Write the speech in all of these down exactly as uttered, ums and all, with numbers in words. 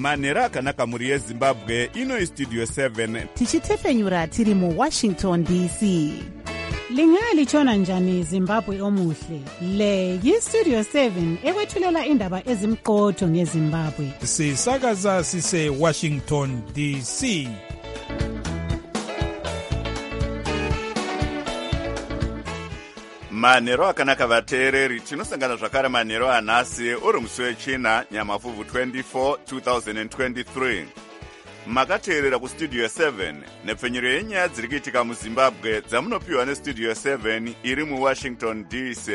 manhero akanaka mhuri yezimbabwe. Ino istudio seven tichitefenyura tiri muwashington D C. Lingalitshona njani Zimbabwe omuhle? Le yistudio seven ekwethulela indaba ezimqotho ngeZimbabwe. Sisakaza sise Washington D C. manhero akanaka vateereri, tinosangana zvakare manhero anhasi uri musi wechina nyamafuvhu twenty-four two thousand twenty-three. Makateerera kustudio seven nepfenyuro yenyaya dziri kuitika muzimbabwe dzamunopiwa nestudio seven iri muwashington D C.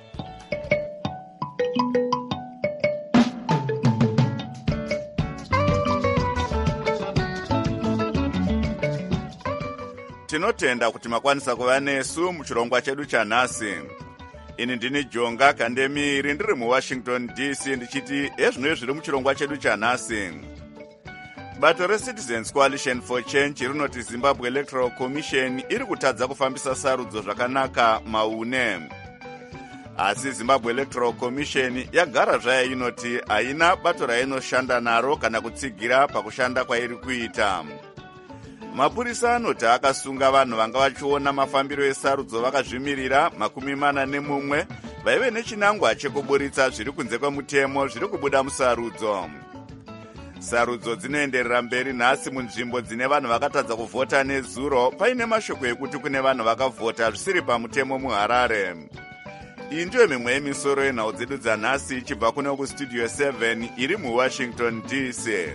Tinotenda kuti makwanisa kuva nesu muchirongwa chedu chanhasi. Ini ndini Jonga Kandemiri ndiri muwashington D C ndichiti ezvino zviri muchirongwa chedu chanhasi. Bato reCitizens Coalition for Change rinoti Zimbabwe Electoral Commission iri kutadza kufambisa sarudzo zvakanaka maune. Asi Zimbabwe Electoral Commission yagara zvayo inoti haina bato rainoshanda naro kana kutsigira pakushanda kwairi kuita. Mapurisa anoti akasunga vanhu vanga vachiona mafambiro esarudzo vakazvimirira makumi mana nemumwe vaive nechinangwa chekuburitsa zviri kunze kwemutemo zviri kubuda musarudzo. Sarudzo dzinoenderera mberi nhasi munzvimbo dzine vanhu vakatadza kuvhota nezuro paine mashoko ekuti kune vanhu vakavhota zvisiri pamutemo muHarare. Iyi ndiyo mimwe yemisoro yenhau dzedu dzanhasi ichibva kune kustudio seven iri muwashington D C.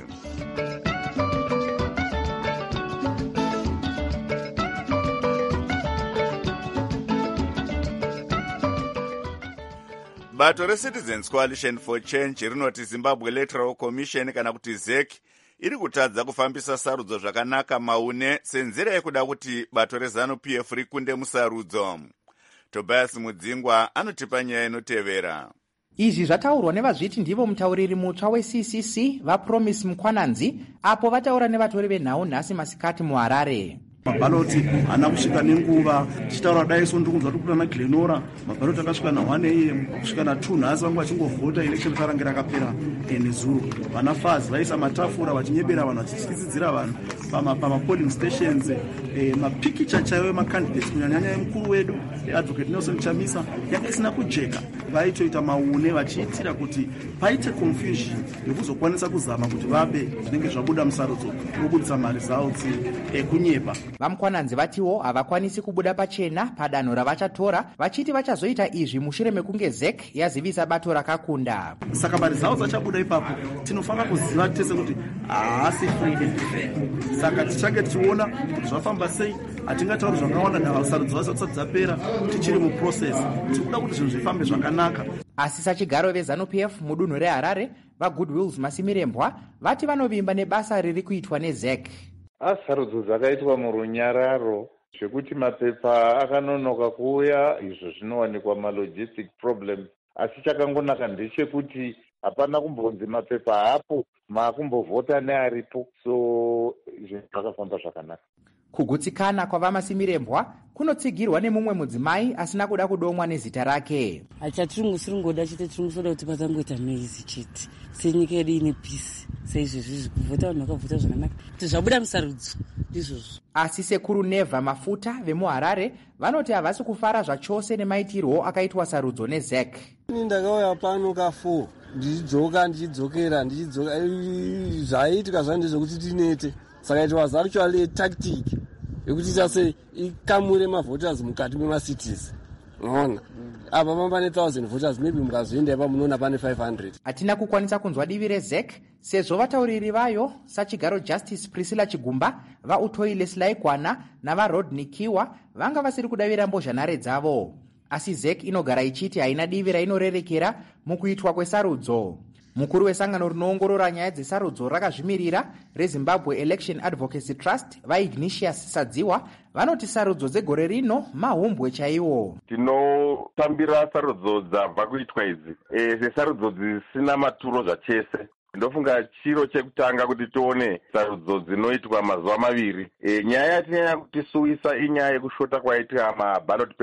Bato reCitizens Coalition for Change rinoti Zimbabwe Electoral Commission kana kuti Z E C iri kutadza kufambisa sarudzo zvakanaka maune senzira yekuda kuti bato reZANU-P F rikunde musarudzo. Tobias Mudzingwa anotipa nyaya inotevera. Izvi zvataurwa nevazviti ndivo mutauriri mutsva weC C C vaPromise Mukwananzi apo vataura nevatori venhau nhasi masikati muHarare. Mabaloti ana kusvika nenguva tichitaura dai so ndikunzwa kuti kuna Glenora mabaloti akasvika na one A M kusvika na two nhasi vangu vachingovhota election karangira akapera nezuro. Vana fazi vaisa matafura vachinyebera vanhu vachitsidzidzira vanhu pama pama polling stations eh, mapikicha chaiwo emacandidates kunyanyanya emukuru wedu Advocate Nelson Chamisa yanga isina kujeka. Vaitoita maune vachiitira kuti paite confusion yekuzokwanisa kuzama kuti vabe zvinenge zvabuda musarudzo wokubudisa mari zavo kunyepa. Vamukwananzi vatiwo havakwanisi kubuda pachena padanho ravachatora vachiti vachazoita izvi mushure mekunge Z E C yazivisa bato rakakunda. Saka mari zavo dzachabuda ipapo tinofanira kuziva tese kuti haasi free and fair. Saka tichange tichiona kuti zvafamba sei, hatingatauri zvakawanda navasarudzo vasati dzapera tichiri muprocess. Tikuda kuti zvinhu zvifambe zvakanaka. Asi sachigaro veZANU-P F mudunhu reHarare vaGoodwills Masimirembwa vati vanovimba nebasa riri kuitwa neZ E C. Sarudzo dzakaitwa murunyararo zvekuti mapepa akanonoka kuuya, izvo zvinowanikwa malogistic problems. Asi chakangonaka ndechekuti hapana kumbonzi mapepa hapo maakumbovhota nearipo, so zvinhu zvakafamba zvakanaka. Kugutsikana kwavamasimirembwa kunotsigirwa nemumwe mudzimai asina kuda kudomwa nezita rake. Hachatiringoda chete tiringosoda kuti patangoita maizi chete senyika yedu ine peace saizvozvi kuvhota vanhu vakavhota zvakanaka kuti zvabuda musarudzo ndizvozvo. Asi sekuru Neva Mafuta vemuHarare vanoti havasi kufara zvachose nemaitirwo akaitwa sarudzo neZ E C. Ini ndakauya pano ka four ndichidzoka ndichidzokera ndichidzoka zvaiitika zvandizvokuti tinete. Saka it was actually a tactic yekuti tase ikamure mavoters mukati memasities. Unaona? Apa mamba ne one thousand voters maybe mukazoenda apa munoona pane five hundred. Hatina kukwanisa kunzwa divi reZ E C sezvo vatauriri vayo sachigaro Justice Priscilla Chigumba, vaUtoile Slaigwana navaRodney Kiwa vanga vasiri kudavira mbozhanhare dzavo. Asi Z E C inogara ichiti haina divi rainorerekera mukuitwa kwesarudzo. Mukuru wesangano rinoongorora nyaya dzesarudzo rakazvimirira reZimbabwe Election Advocacy Trust vaIgnatius Sadziwa vanoti sarudzo dzegore rino mahumbwe chaiwo. Tinotambira sarudzo dzabva kuitwa idzi e, sesarudzo dzisina maturo zvachese. Ndofunga chiro chekutanga kuti tione sarudzo dzinoitwa mazuva maviri. E, nyaya yatinyanya kutisuwisa inyaya yekushota kwaita maballot papers.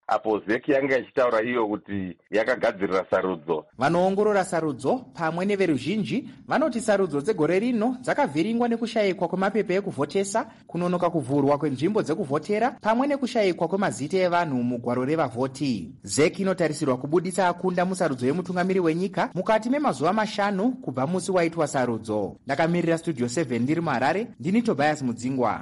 apo zeki yanga ichitaura iyo kuti yakagadzirira sarudzo. Vanoongorora sarudzo pamwe neveruzhinji vanoti sarudzo dzegore rino dzakavhiringwa nekushayikwa kwemapepa ekuvhotesa, kunonoka kuvhurwa kwenzvimbo dzekuvhotera pamwe nekushayikwa kwemazita evanhu mugwaro revavhoti. zeki inotarisirwa kubudisa akunda musarudzo yemutungamiri wenyika mukati memazuva mashanu kubva musi waitwa sarudzo. Ndakamirira studio seven ndiri muHarare, ndini Tobias Mudzingwa.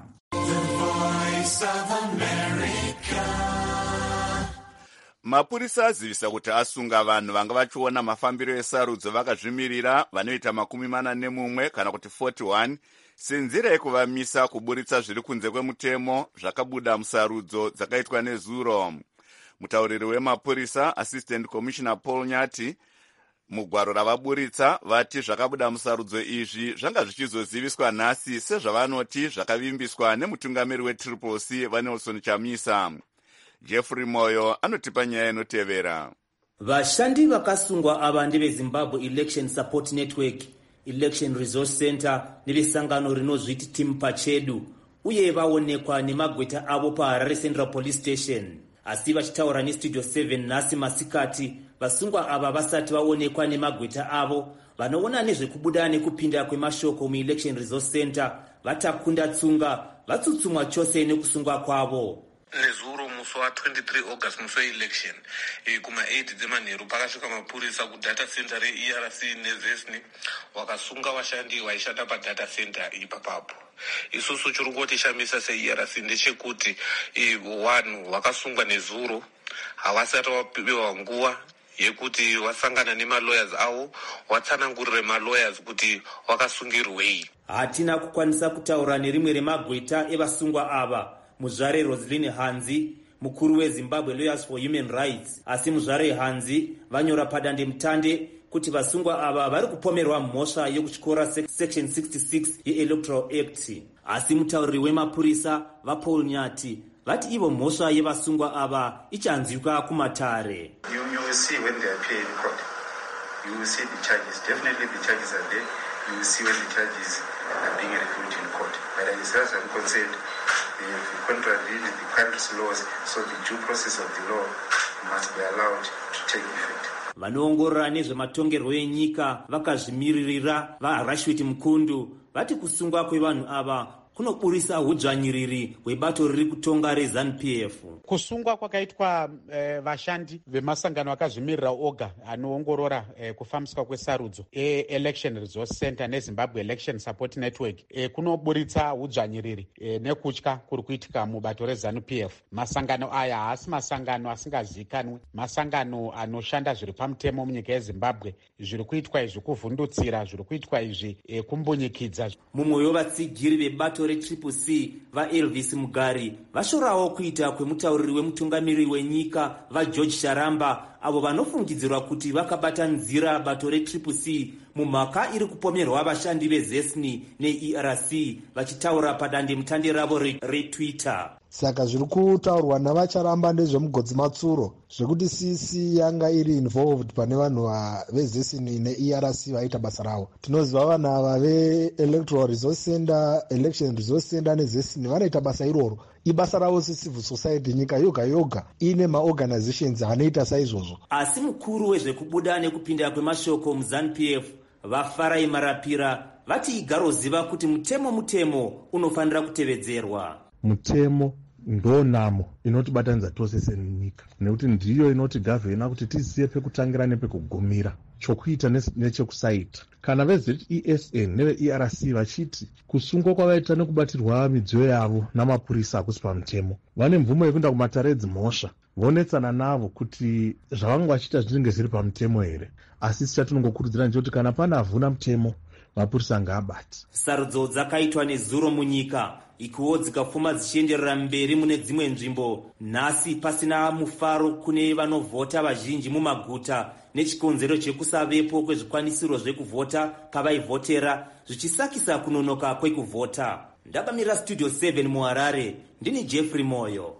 Mapurisa azivisa kuti asunga vanhu vanga vachiona mafambiro esarudzo vakazvimirira vanoita makumi mana nemumwe kana kuti forty-one senzira yekuvamisa kuburitsa zviri kunze kwemutemo zvakabuda musarudzo dzakaitwa nezuro. Mutauriri wemapurisa Assistant Commissioner Paul Nyati mugwaro ravaburitsa vati zvakabuda musarudzo izvi zvanga zvichizoziviswa nhasi sezvavanoti zvakavimbiswa nemutungamiri wetriple C vaNelson Chamisa. Jeffrey Moyo anotipa nyaya inotevera. Vashandi vakasungwa ava ndeveZimbabwe Election Support Network, Election Resource Center nevesangano rinozviti Team Pachedu, uye vaonekwa nemagweta avo paHarare Central Police Station. Asi vachitaura neStudio seven nhasi masikati, vasungwa ava vasati vaonekwa nemagweta avo, vanoona nezvekubuda nekupinda kwemashoko muElection Resource Center vatakunda tsunga vatsutsumwa chose nekusungwa kwavo. Nezuro musi wa twenty-three August musi wa-election e, kuma eight dzemanheru pakasvika mapurisa kudata center re-E R C nezesni wakasunga vashandi vaishanda padata center ipapapo. Isusu chirongoti Chamisa se-E R C ndechekuti e, vanhu vakasungwa nezuro havasati vapiwa nguva yekuti wasangana nemalawyers avo watsanangurire malawyers kuti wakasungirwei. Hatina kukwanisa kutaura nerimwe remagweta evasungwa ava, muzvare Roseline Hanzi, mukuru weZimbabwe Lawyers for Human Rights, asi muzvare Hanzi vanyora padande mutande kuti vasungwa ava vari kupomerwa mhosva yekuchikora section sixty-six yeElectoral Act. Asi mutauriri wemapurisa vaPaul Nyati vati ivo mhosva yevasungwa ava ichanzwika kumatare. You, you will see when they appear in court. You will see the charges. Definitely the charges are there. You will see when the charges are being reviewed in court. But as far as I'm concerned, they have contravened the country's laws, so the due process of the law must be allowed to take effect. Vanoongorora nezvematongerwo enyika vakazvimiririra vaHarashwiti Mukundu vati kusungwa kwevanhu ava kunoburisa hudzvanyiriri hwebato riri kutonga reZANU P F. Kusungwa kwakaitwa eh, vashandi vemasangano akazvimirira oga anoongorora eh, kufambiswa kwesarudzo e-Election Resource Center neZimbabwe Election Support Network eh, kunoburitsa hudzvanyiriri eh, nekutya kuri kuitika mubato reZANU P F. Masangano aya haasi masangano asingazivikanwi, masangano anoshanda zviri pamutemo munyika yeZimbabwe. Zviri kuitwa izvi kuvhundutsira, zviri kuitwa izvi eh, kumbunyikidza. Mumwe wevatsigiri vebato retriple C vaElvis Mugari vashorawo kuita kwemutauriri wemutungamiri wenyika vaGeorge Sharamba, avo vanofungidzirwa kuti vakabata nzira bato retriple C mumhaka iri kupomerwa vashandi vezesni neE R C vachitaura padande mutande ravo retwitter. Saka zviri kutaurwa navacharamba ndezvemugodzi matsuro zvekuti C C yanga iri involved pane vanhu vezesini neE R C vaita basa ravo. Tinoziva vanhu ava veElectoral Resource Center, Election Resource Center nezesini vanoita basa iroro. Ibasa ravo secivil society nyika yoga yoga ine maorganizations anoita saizvozvo. Asi mukuru wezvekubuda nekupinda kwemashoko muZANU P F vaFarai Marapira vati igaroziva kuti mutemo mutemo unofanira kutevedzerwa. Mutemo ndo nhamo inotibatanidza tose senyika, nekuti ndiyo inotigavhena kuti tiziye pekutangira nepekugumira chokuita nechekusaita. Kana veZ E S N neveE R C vachiti kusungwa kwavaita nekubatirwa midziyo yavo namapurisa hakusi pamutemo, vane mvumo yekuenda kumatare edzimhosva vonetsana navo kuti zvavanga vachiita zvinenge zviri pamutemo here. Asi chatinongokurudzira ndechoti kana pana havhuna mutemo mapurisa ngaabati. Sarudzo dzakaitwa nezuro munyika ikuwo dzikapfuma dzichienderera mberi mune dzimwe nzvimbo, nhasi pasina mufaro kune vanovhota vazhinji mumaguta nechikonzero chekusavepo kwezvikwanisiro zvekuvhota kavaivhotera, zvichisakisa kunonoka kwekuvhota. Ndakamirira Studio seven muHarare, ndini Jeffrey Moyo.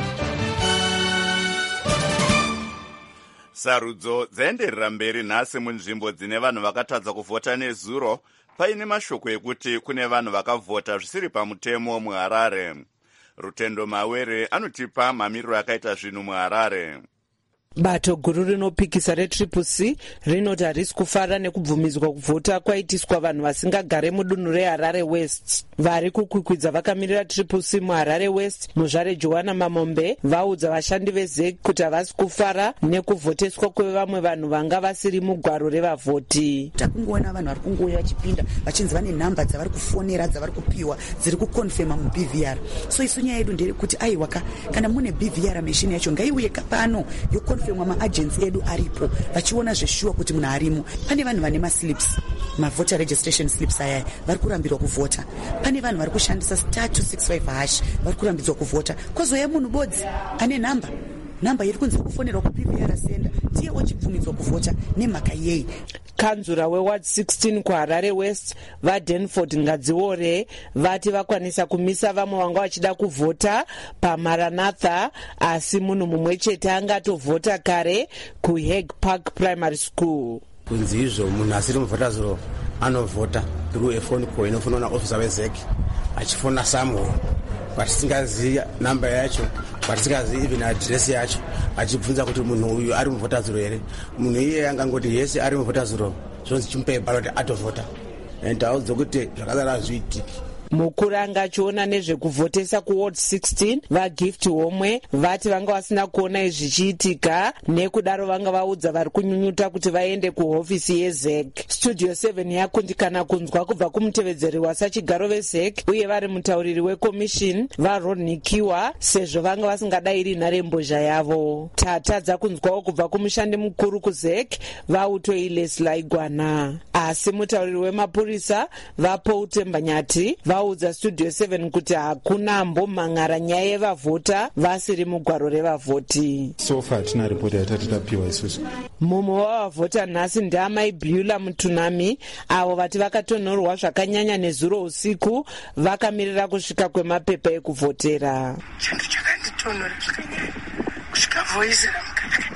Sarudzo dzaenderera mberi nhasi munzvimbo dzine vanhu vakatadza kuvhota nezuro, paine mashoko ekuti kune vanhu vakavhota zvisiri pamutemo muHarare. Rutendo Mawere anotipa mamiriro akaita zvinhu muHarare. Bato guru rinopikisa retriple C rinoti harisi kufara nekubvumidzwa kuvhota kwaitiswa vanhu vasingagare mudunhu reHarare West. Vari kukwikwidza vakamirira triple C muHarare West, muzvare Joanna Mamombe, vaudza vashandi veZEC kuti havasi kufara nekuvhoteswa kwevamwe vanhu vanga vasiri mugwaro revavhoti. Takungoona vanhu vari kungouya vachipinda vachinzi vane nhamba dzavari kufonera dzavari kupiwa dziri kukonfirma muB V R. So isu nyaya yedu ndeyekuti aiwa kana mune B V R machine yacho ngaiuye pano yokon femwa maagents edu aripo vachiona zveshuwa kuti munhu arimo. Pane vanhu vane maslips, mavoter registration slips aya vari kurambirwa kuvhota. Pane vanhu vari kushandisa star two six five hash vari kurambidzwa kuvhota. Kozoya munhu bodzi ane nhamba nhamba iri kunzi kufonerwa kuB V R senda ndiye wachibvumidzwa kuvhota nemhaka yei. Kanzura weward sixteen kuHarare West vaDenford Ngadziore vati vakwanisa kumisa vamwe vanga vachida kuvhota paMaranatha, asi munhu mumwe chete angatovhota kare kuHeg Park Primary School. Kunzi izvo munhu asiri muvhotazuro anovhota through a phone call inofonwa naofisa weZEC achifona samhoro patisingazivi namba yacho, patisingazivi even address yacho, achibvunza kuti munhu uyu ari muvhotazuro here. Munhu iye angangoti yese ari muvhotazuro zvonzi chimupe ballot atovhota, and audzwa kuti zvakadaro hazviitiki. Mukuru anga achiona nezvekuvhotesa kuward sixteen vaGift Homwe vati vanga vasina kuona izvi zvichiitika, nekudaro vanga vaudza vari kunyunyuta kuti vaende kuhofisi yeZEC. Studio seven yakundikana kunzwa kubva kumutevedzeri wasachigaro veZEC uye vari mutauriri weCommission vaRodney Kiwa sezvo vanga vasingadayiri nharembozha yavo. Tatadza kunzwawo kubva kumushandi mukuru kuZEC vautoi Leslie Igwana, asi mutauriri wemapurisa vaPoutemba Nyati vaudza Studio seven kuti hakuna mbomhang'ara nyaya yevavhota vasiri mugwaro revavhoti. So far tina ripoti yatati tapiwa isusu. Mumwe wavavhota nhasi ndiamai Beulah Mutunami, avo vati vakatonhorwa zvakanyanya nezuro usiku vakamirira kusvika kwemapepa ekuvhotera. Chinhu chakanditonhora zvakanyanya kusvika voice ramukadzi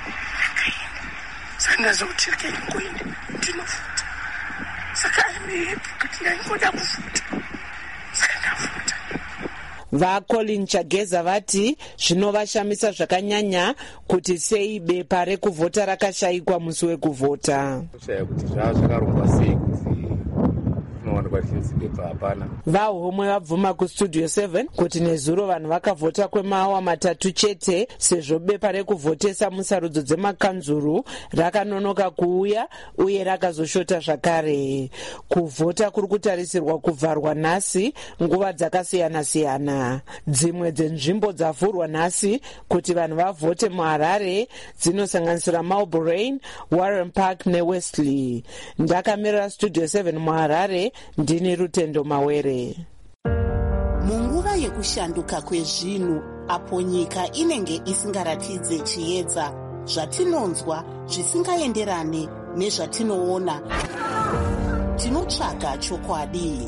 sandazokuti rekai ngoenda ndinovhota, saka aimehepi kuti ndaingoda kuvhota saka ndavhota. VaColin Chageza vati zvinovashamisa zvakanyanya kuti sei bepa rekuvhota rakashayikwa musi wekuvhota. Kushaya kuti zvava zvakarongwa sei kuti unowanikwa chinzi bepa hapana. VaHomwe vabvuma kuStudio seven kuti nezuro vanhu vakavhota kwemaawa matatu chete sezvo bepa rekuvhotesa musarudzo dzemakanzuru rakanonoka kuuya uye rakazoshota zvakare. Kuvhota kuri kutarisirwa kuvharwa nhasi nguva dzakasiyana-siyana. Dzimwe dzenzvimbo dzavhurwa nhasi kuti vanhu vavhote muHarare dzinosanganisira Marlborough, Warren Park neWestley. Ndakamirira Studio seven muHarare, ndini Rutendo Mawere. Munguva yekushanduka kwezvinhu apo nyika inenge isingaratidze chiedza, zvatinonzwa zvisingaenderane nezvatinoona, tinotsvaga chokwadi.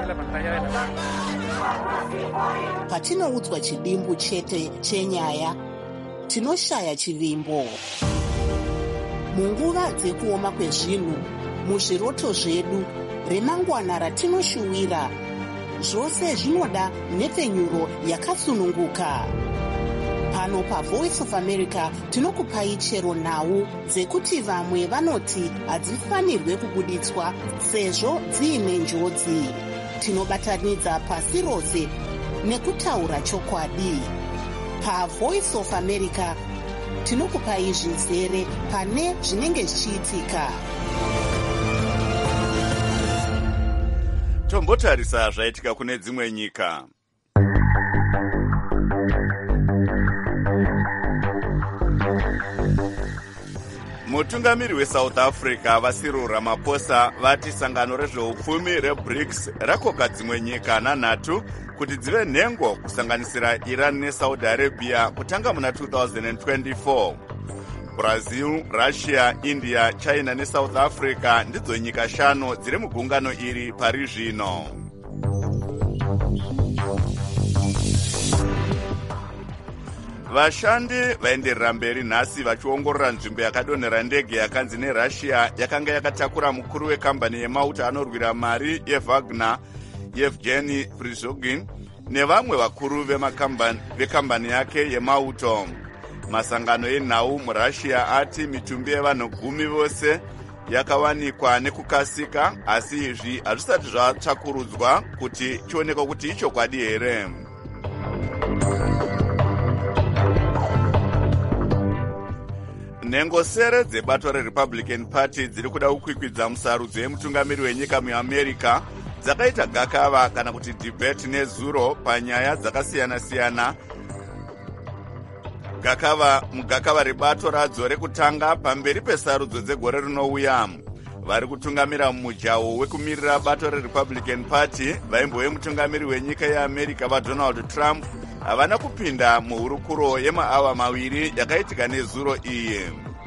Patinoudzwa chidimbu chete chenyaya, tinoshaya chivimbo. Munguva dzekuoma kwezvinhu, muzviroto zvedu, remangwana ratinoshuwira, zvose zvinoda nhepfenyuro yakasununguka. Pano paVoice of America tinokupai chero nhau dzekuti vamwe vanoti hadzifanirwe kubuditswa sezvo dziine njodzi. Tinobatanidza pasi rose nekutaura chokwadi. PaVoice of America tinokupai zvizere pane zvinenge zvichiitika. Tombotarisa zvaitika kune dzimwe nyika. Mutungamiri weSouth Africa Cyril Ramaphosa vati sangano rezveupfumi reBRICS rakoka dzimwe nyika nanhatu kuti dzive nhengo kusanganisira Iran neSaudi Arabia kutanga muna two thousand twenty-four. Brazil, Russia, India, China neSouth Africa ndidzo nyika shanu dziri mugungano iri pari zvino. Vashandi vaenderera mberi nhasi vachiongorora nzvimbo yakadonhera ndege yakanzi neRussia yakanga yakatakura mukuru wekambani yemauta anorwira mari yeWagner Yevgeny Prigozhin nevamwe vakuru vekambani yake yemauto. Masangano enhau murussia ati mitumbi yevanhu gumi vose yakawanikwa nekukasika, asi izvi hazvisati zvatsvakurudzwa kuti chionekwa kuti ichokwadi here. Nhengo sere dzebato reRepublican Party dziri kuda kukwikwidza musarudzo yemutungamiri wenyika muamerica dzakaita gakava kana kuti debate nezuro panyaya dzakasiyana-siyana. Gakava mugakava rebato radzo rekutanga pamberi pesarudzo dzegore rinouya. Vari kutungamira mumujaho wekumirira bato reRepublican Party vaimbove mutungamiri wenyika yeAmerica vaDonald Trump havana kupinda muhurukuro yemaawa maviri yakaitika nezuro iyi.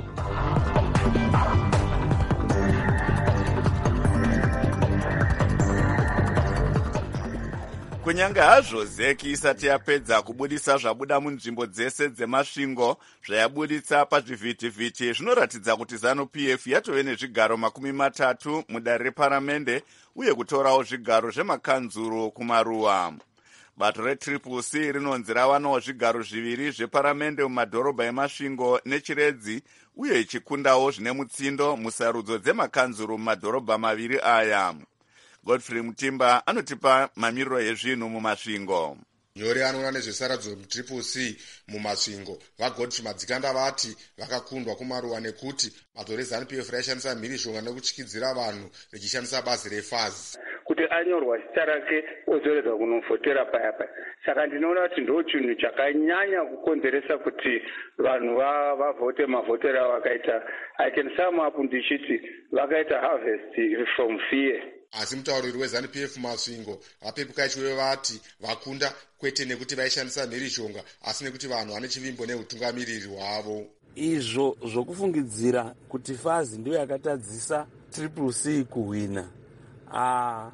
Kunyange hazvo zeki isati yapedza kubudisa zvabuda munzvimbo dzese dzemasvingo zvayabuditsa pazvivhitivhiti, zvinoratidza kuti ZANU-P F yatove nezvigaro makumi matatu mudare reparamende uye kutorawo zvigaro zvemakanzuru kumaruwa. Bato reTriple C rinonzi rawanawo zvigaro zviviri zveparamende mumadhorobha emasvingo nechiredzi uye ichikundawo zvine mutsindo musarudzo dzemakanzuru mumadhorobha maviri aya. Godfrey Mutimba anotipa mamiriro ezvinhu mumasvingo. Nyori anoona nezvesarudzo muTriple C mumasvingo vaGodfrey Madzikanda vati vakakundwa kumaruwa nekuti bato reZANU-P F raishandisa mhirishonga nekutyidzira vanhu richishandisa bazi refazi kuti anyorwa zita rake ozoredzwa kunovhotera paya paya. Saka ndinoona kuti ndo chinhu chakanyanya kukonzeresa kuti vanhu vavhote mavhotero avo vakaita I can sum up ndichiti vakaita harvest from fear. Asi mutauriri weZANU-P F masvingo vapepuka ichiwe vati vakunda kwete nekuti vaishandisa mhirishonga asi nekuti vanhu vane chivimbo neutungamiriri hwavo. Izvo zvokufungidzira kuti fazi ndiyo yakatadzisa Triple C kuhwina, ah,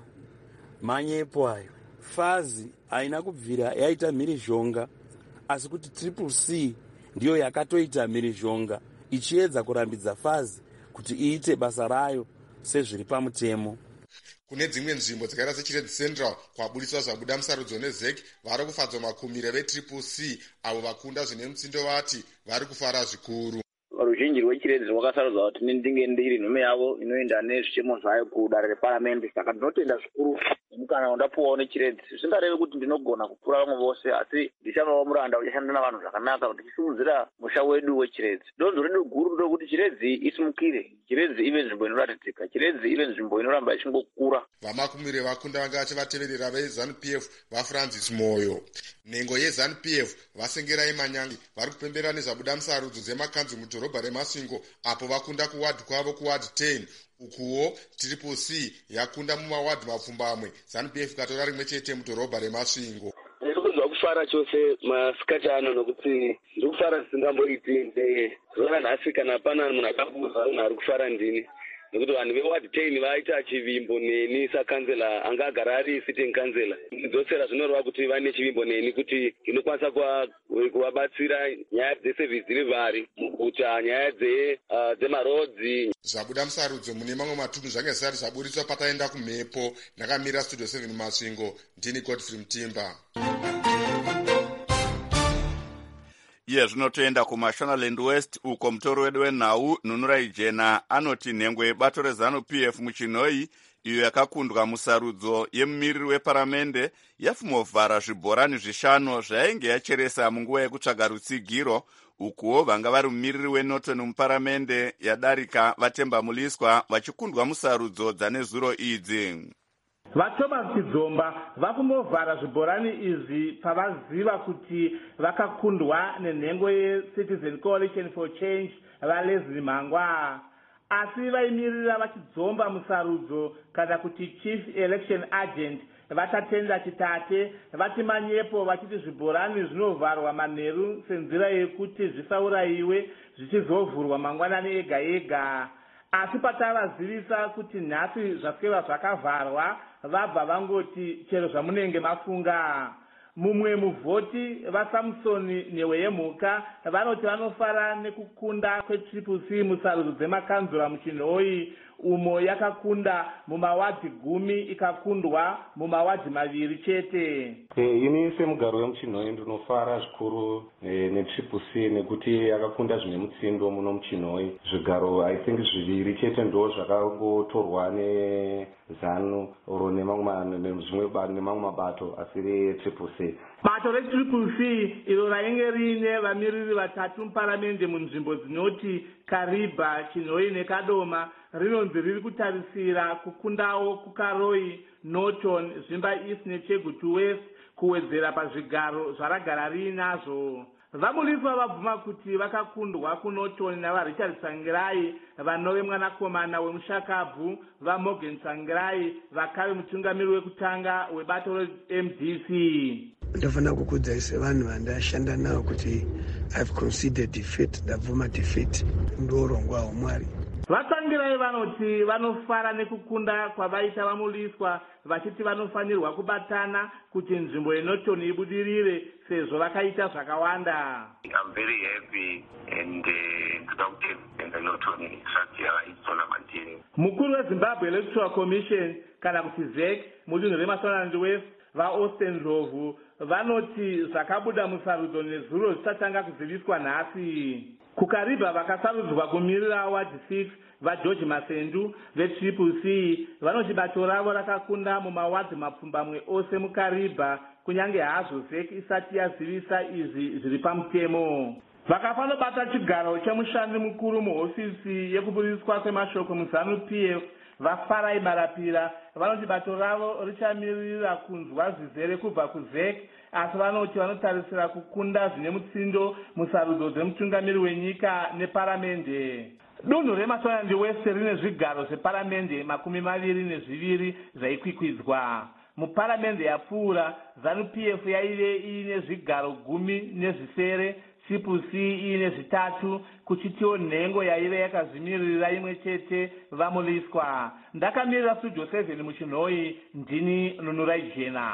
manyepo ayo. Fazi haina kubvira yaita mhirishonga, asi kuti Triple C ndiyo yakatoita mhirishonga ichiedza kurambidza fazi kuti iite basa rayo sezviri pamutemo. Kune dzimwe nzvimbo dzakaita seChiredzi Central kwabudiswa zvabuda musarudzo nezeki vari kufadzwa makumiro veTriple C avo vakunda zvine mutsindo vati vari kufara zvikuru. Ruzhinji rweChiredzi rwakasarudzwa kuti ndinge ndiri nhume yavo inoenda nezvichemo zvayo kudare reparamende. Saka ndinotenda zvikuru mukana undapuwawo neChiredzi. Zvingarevi kuti ndinogona kupfuura vamwe vose, asi ndichavawo muranda uchashanda navanhu zvakanaka kuti tichisimudzira musha wedu weChiredzi. Donzvo redu guru ndokuti Chiredzi isimukire, Chiredzi ive nzvimbo inoratidzika, Chiredzi ive nzvimbo inoramba ichingokura. Vamakumire vakunda vanga vachivateverera veZANU-P F vaFrancis Moyo. Nhengo yeZANU-P F vasengerai Manyangi vari kupembera nezvabuda musarudzo dzemakanzu mudhorobha remasvingo apo vakunda kuwadhi kwavo kuwadhi ten. Ukuwo Triple C yakunda mumawadhi mapfumbamwe, ZANU-P F katora rimwe chete mudhorobha remasvingo. Ndikuzwa kufara chose masikati ano nokuti ndikufara zvisingamboiti zuva nhasi kana pana munhu akabuza munhu ari kufara ndini. Nekuti vanhu vewadhi ten vaita chivimbo neni sakanzela anga agara ari sitting kansela. Ndidzosera zvinoreva kuti vane chivimbo neni kuti inokwanisa kuvabatsira nyaya dzeservice delivery muguta, nyaya dzemarodzi. Zvabuda musarudzo mune mamwe matunhu zvange zvisati zvaburitswa pataenda kumhepo. Ndakamira studio seven masvingo, ndini Godfrey Mutimba. Iye zvinotoenda kuMashonaland West uko mutori wedu wenhau Nunurai Jena anoti nhengo yebato reZANU-P F muchinhoi iyo yakakundwa musarudzo yemumiriri weparamende yafumovhara zvibhorani zvishanu zvainge yacheresa munguva yekutsvaga rutsigiro. Ukuwo vanga vari mumiriri weNorton muparamende yadarika vatemba muliswa vachikundwa musarudzo dzanezuro idzi. VaThomas Chidzomba vakumovhara zvibhorani izvi pavaziva kuti vakakundwa nenhengo yeCitizen Coalition for Change vaLeslie Mangwa. Asi vaimirira vachidzomba musarudzo kana kuti Chief Election Agent vatatenda chitate vati manyepo vachiti zvibhorani zvinovharwa manheru senzira yekuti zvisaurayiwe zvichizovhurwa mangwanani ega ega. Asi patavazivisa kuti nhasi zvasweva zvakavharwa vabva vangoti chero zvamunenge mafunga. Mumwe muvhoti vaSamsoni Neweyemhuka vanoti vanofara nekukunda kweTriple C musarudzo dzemakanzura muchinhoi umo yakakunda mumawadhi gumi ikakundwa mumawadhi maviri chete. Ini semugaro wemuchinhoi ndinofara zvikuru netriple C nekuti yakakunda zvine mutsindo muno muchinhoi. Zvigaro I think zviviri chete ndo zvakangotorwa nezanu oro nemamwe mabato asiri triple C. Bato retriple C iro rainge riine vamiriri vatatu muparamende munzvimbo dzinoti Kariba, Chinhoi neKadoma rinonzi riri kutarisira kukundawo kuKaroi, Norton, Zvimba East neChegutu West kuwedzera pazvigaro zvaragara riinazvo. Vamuliswa vabvuma kuti vakakundwa kuNorton navaRichard Tsangirai, vanove mwanakomana wemushakabvu vaMorgan Tsangirai, vakave mutungamiri wekutanga webato reM D C. Ndofana kukudza sevanhu vandashanda navo kuti I've considered defeat, ndabvuma defeat, ndorongwa umwari. Vatsangirai vanoti vanofara nekukunda kwavaita vamuliswa, vachiti vanofanirwa kubatana kuti nzvimbo yeNorton ibudirire sezvo vakaita zvakawanda. I'm very happy and ndoda kuti Norton isati yaitsona mantini. Mukuru weZimbabwe Electoral Commission kana kuti Z E C mudunhu reMaswanand West vaAustin Ndlovu vanoti zvakabuda musarudzo nezuro zvichatanga kuziviswa nhasi. KuKariba vakasarudzwa kumirira ward six vaGeorge Masendu vetriple C vanoti bato ravo rakakunda mumawadhi mapfumbamwe ose muKariba kunyange hazvo Z E C isati yazivisa izvi zviri pamutemo. Vakafanobata chigaro chemushandi mukuru muhofisi yekuburiswa kwemashoko muZanu P F vaFarai Barapira vanoti bato ravo richamirira kunzwa zvizere kubva kuZ E C asi vanoti vanotarisira kukunda zvine mutsindo musarudzo dzemutungamiri wenyika neparamende. Dunhu reMaswanand West rine zvigaro zveparamende makumi maviri nezviviri zvaikwikwidzwa. Muparamende yapfuura Zanu P F yaive iine zvigaro gumi nezvisere, Triple C iine zvitatu, kuchitiwo nhengo yaive yakazvimirira imwe chete vamuliswa. Ndakamirira Studio seven muchinhoi, ndini Nunurai Jena.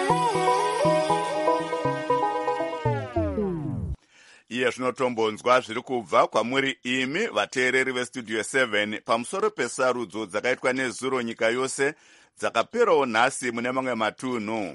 Iye zvinotombonzwa zviri kubva kwamuri imi vateereri vestudio seven pamusoro pesarudzo dzakaitwa nezuro nyika yose dzakaperawo nhasi mune mamwe matunhu.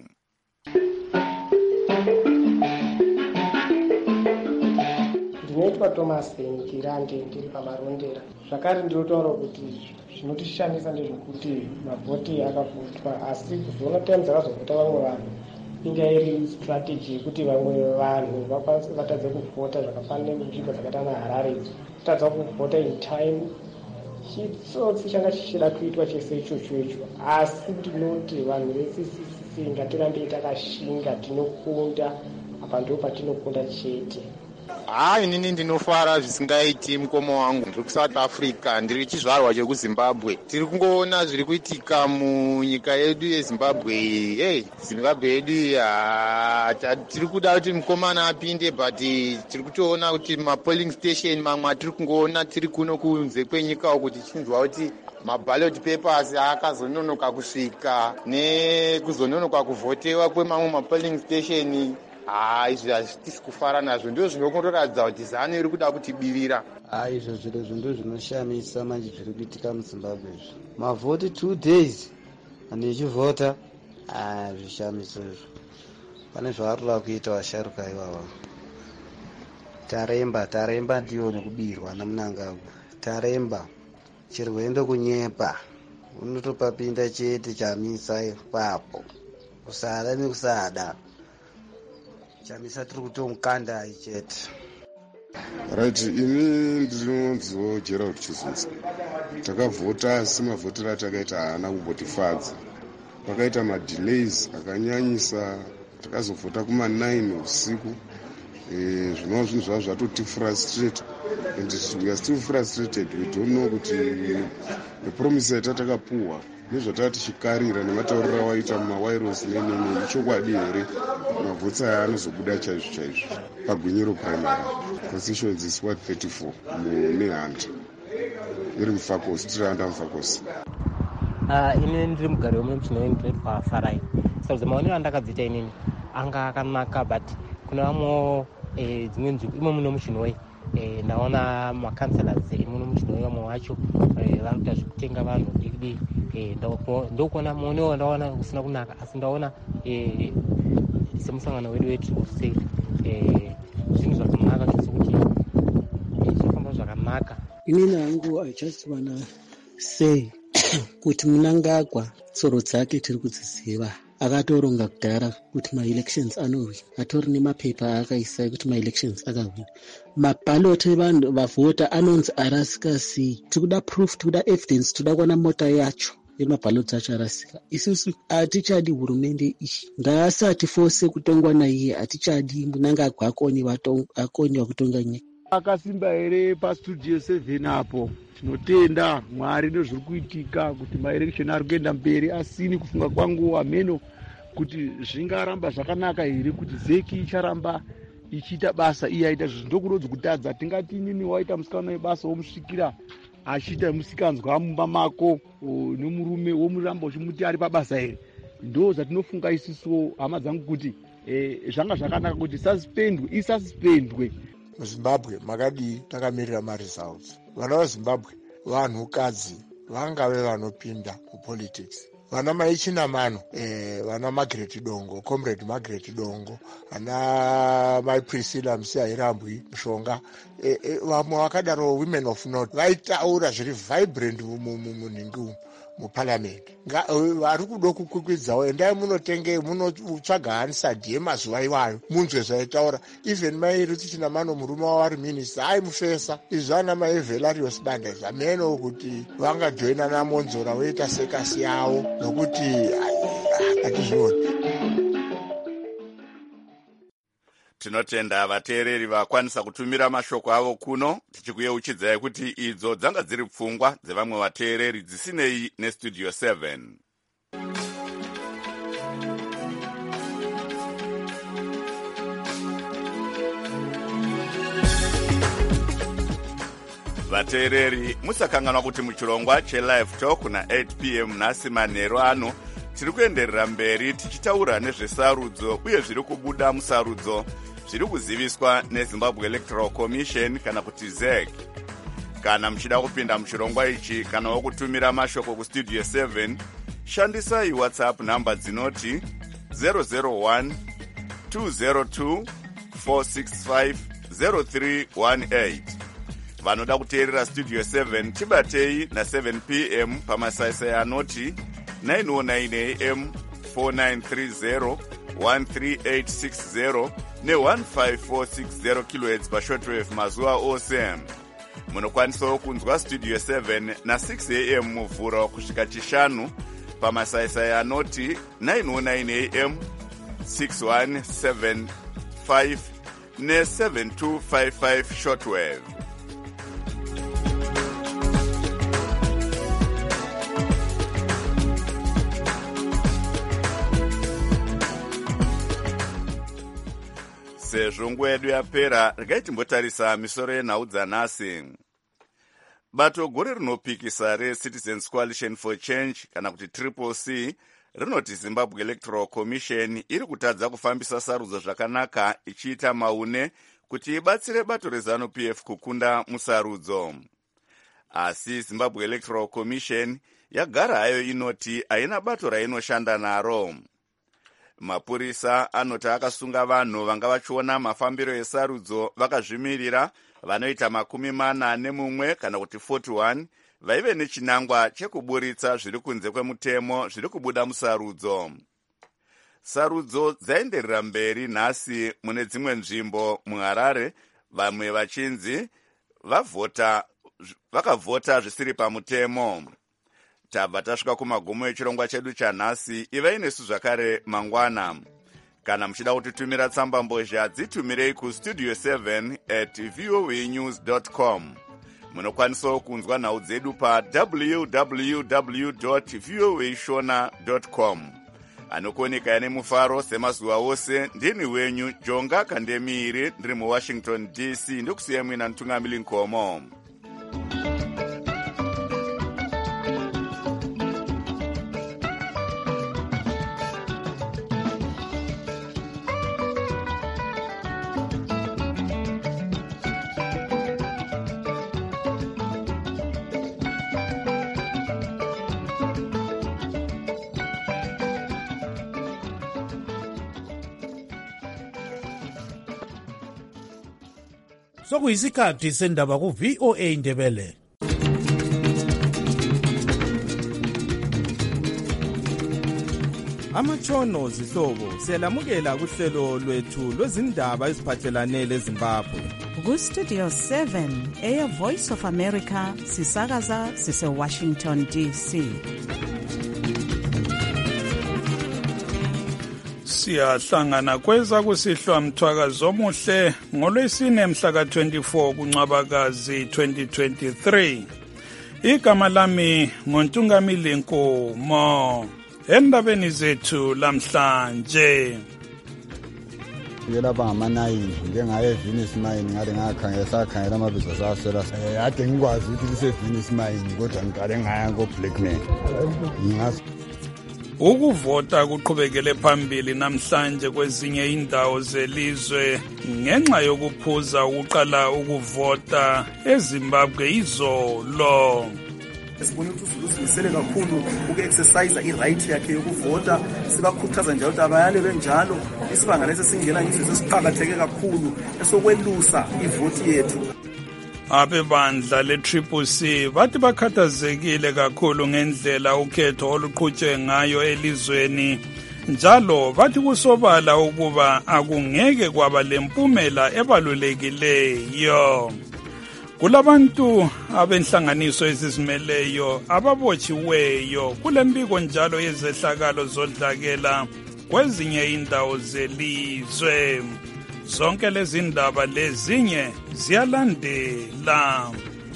Ndinoitwa Thomas Benkirande ndiri pamarondera. Zvakare ndinotaura kuti zvinotishamisa ndezvekuti mavhoti akavhotwa asi kuzoona time dzakazovhota vamwe vanhu inga iri strategy yekuti vamwe vanhu vatadze kuvhota zvakafanana munzvimbo dzakaita naHarare kutadza kuvhota in time. Chitsotsi changa chichida kuitwa chese ichocho icho asi ndinoti vanhu vese sisi ngatirambe takashinga tinokunda apa ndo patinokunda chete. Ah, inini ndinofara zvisingaiti mukoma wangu ndiri kuSouth Africa, ndiri chizvarwa chekuZimbabwe. Tiri kungoona zviri kuitika munyika yedu yeZimbabwe. Hey, Zimbabwe yedu tiri kuda kuti mukomana apinde but tiri kutoona kuti mapolling station mamwe atiri kungoona tiri kuno kunze kwenyika kuti chinzwa kuti maballot papers akazononoka kusvika nekuzononoka kuvhotewa kwemamwe mapolling station. Ah, izvi hazvitisi kufara nazvo, ndizvo zvinokondoratidza kuti Zanu iri kuda kutibirira. Ah, izvo zviro zvindo zvinoshamisa manje zviri kuitika muZimbabwe izvi. Mavhoti two days vanhu vechivhota. Ah, zvishamiso izvo. Pane zvavarikuda kuita vasharuka ivava. Taremba, taremba ndiyo nekubirwa namunangagwa. Taremba, chirwendo kunyepa. Unotopapinda chete chamisa ipapo. Kusada nekusada. Chamisa tiri kutomukanda ichete. Right, ini ndinonziwo Gerald Chizunza. Takavhota asi mavhotero atakaita haana kumbotifadza. Pakaita madelays akanyanyisa, takazovhota kuma nine usiku. Eh, zvinova zvinhu zvava zvatoti frustrate. And we are still frustrated. We don't know kuti the promise yatatakapuwa nezvatava tichikarira nematauriro awaita mumawairosi nenene ichokwadi here mavhotsi aya anozobuda chaizvo chaizvo pagwinyiro primary constitutions is what thirty-four mune handa iri mufakosi tiri handa mufakosi. Ini ndiri mugari wemune muchinhoi ndinoitwa Farai. Sarudzo maonero andakadzita inini anga akanaka but kuna vamwewo dzimwe nzvimbo imo muno muchinhoi e, ndaona makansela dziri muno muchinoi vamwe wacho e, vari kuita zvekutenga vanhu diki diki e, ndokuona muonewo ndaona kusina kunaka asi ndaona e, semusangano wedu wetriplec zvinhu zvakanaka chose kuti zvafamba zvakanaka. inini hangu I just wanna say kuti Mnangagwa tsoro dzake tiri kudziziva, akatoronga kudhara kuti ma-elections anowina, atori nemapepa akaisa kuti ma-elections akawina. Mabhaloti evanhu vavhota anonzi arasika sei, tikuda proof, tikuda evidence, tikuda kuona mota yacho yemabhaloti acho arasika. Isusu hatichadi hurumende iyi, ngaasati fose kutongwa naiye, hatichadi Mnangagwa akoniwa kutonga nyika. Akasimba here pastudio seven apo, tinotenda Mwari nezviri kuitika kuti maelection ari kuenda mberi, asini kufunga kwangu hameno kuti zvingaramba zvakanaka here kuti zeki icharamba ichiita basa iya aita zvinhu ndokunodzi kutadza. Tingati inini waita musikana webasa womusvikira achiita musikanzwa mumba mako nemurume womuramba uchimuti ari pabasa here, ndo zvatinofunga isusuwo hama dzangu kuti eh, zvanga zvakanaka kuti suspendwe isuspendwe. muZimbabwe makadii takamirira maresults. Vana vaZimbabwe vanhukadzi vangave vanopinda mupolitics. Vana maichinamano eh, vana Margaret Dongo, comrade Margaret Dongo, vana mai Priscilla Musiairambwi Mushonga, eh, eh, vamwe vakadaro women of note vaitaura zviri vibrant munhingi umu muparliament. Vari kudo kukwikwidzao, endai munotenge munotsvaga hansard yemazuva iwayo munzwe zvaitaura. Even mai Ruth Chinamano murume wavo ari minister aimufesa. Izvi vana mai Velarius Banda zvameno kuti vangajoina naMonzora voita sekasi yavo nokuti hatizvioni. Tinotenda vateereri vakwanisa kutumira mashoko avo kuno, tichikuyeuchidzai kuti idzo dzanga dziri pfungwa dzevamwe vateereri dzisinei nestudio seven. Vateereri, musakanganwa kuti muchirongwa chelive talk na eight p m nhasi manheru ano tiri kuenderera mberi tichitaura nezvesarudzo uye zviri kubuda musarudzo zviri kuziviswa neZimbabwe Electoral Commission kana kuti Z E C. Kana muchida kupinda muchirongwa ichi kana wokutumira mashoko kustudio seven, shandisai WhatsApp namba dzinoti zero zero one two zero two four six five zero three one eight. Vanoda kuteerera studio seven chibatei na seven p m pamasaisai anoti nine oh nine a m four nine three zero one three eight six zero ne one five four six zero kilohertz pashortwave mazuva ose. Munokwanisawo kunzwa studio seven na six a m muvhuro kusvika chishanu pamasaisai anoti nine oh nine a m six one seven five ne seven two five five shortwave. Sezvo nguva yedu yapera, regai timbotarisa misoro yenhau dzanhasi. Bato gore rinopikisa reCitizens Coalition for Change kana kuti Triple C rinoti Zimbabwe Electoral Commission iri kutadza kufambisa sarudzo zvakanaka ichiita maune kuti ibatsire bato reZANU-P F kukunda musarudzo. Asi Zimbabwe Electoral Commission yagara hayo inoti haina bato rainoshanda naro. Mapurisa anoti akasunga vanhu vanga vachiona mafambiro esarudzo vakazvimirira vanoita makumi mana nemumwe kana kuti forty-one vaive nechinangwa chekuburitsa zviri kunze kwemutemo zviri kubuda musarudzo. Sarudzo dzaenderera mberi nhasi mune dzimwe nzvimbo muHarare, vamwe vachinzi vavhota vakavhota zvisiri pamutemo. Tabva tasvika kumagumo echirongwa chedu chanhasi, ivai nesu zvakare mangwana. Kana muchida kutitumira tsamba mbozha dzitumirei kustudio seven at voanews dot com. Munokwanisawo kunzwa nhau dzedu pa w w w dot voa shona dot com. Anokuoneka ane mufaro semazuva ose, ndini wenyu Jonga Kandemiri, ndiri muWashington D C, ndokusiya mwina Ntungamili Nkomo. sokuyisikhathi sendaba ku-V O A Ndebele. Amatshono zihlobo siyalamukela kuhlelo lwethu lwezindaba eziphathelane leZimbabwe. Ku-Studio seven, Air Voice of America, sisakaza sise-Washington D C. Siyahlangana kweza kusihlwa mthwakazo omuhle ngolwesine mhla ka twenty-four kuNcwabakazi twenty twenty-three. Igama lami nguNtungamili Nkomo. Endabeni zethu lamhlanje. Ngela bangamanayini njengaye Venus Mine ngale ngakhangela sakhangela amabizo sasela ade ngikwazi ukuthi kuse Venus Mine kodwa ngiqale ngaya ko Blackman. Ngingazi ukuvota kuqhubekele phambili namhlanje kwezinye indawo zelizwe ngenxa yokuphuza ukuqala ukuvota eZimbabwe izolo. Sibona ukuthi uZulu uzimisele kakhulu uku-exercise i-right yakhe yokuvota, sibakhuthaza njalo ukuthi abayalelwe njalo. Isibanga lesi singena ngisho sesiqhakatheke kakhulu esokwelusa ivoti yethu. Abebandla le-Triple C bathi bakhathazekile kakhulu ngendlela ukhetho oluqhutshwe ngayo elizweni, njalo bathi kusobala ukuba akungeke kwaba lempumela ebalulekileyo. Kulabantu abenhlanganiso ezizimeleyo ababotshiweyo kulembiko njalo yezehlakalo zodlakela kwezinye indawo zelizwe. Zonke lezi ndaba lezinye ziyalandela.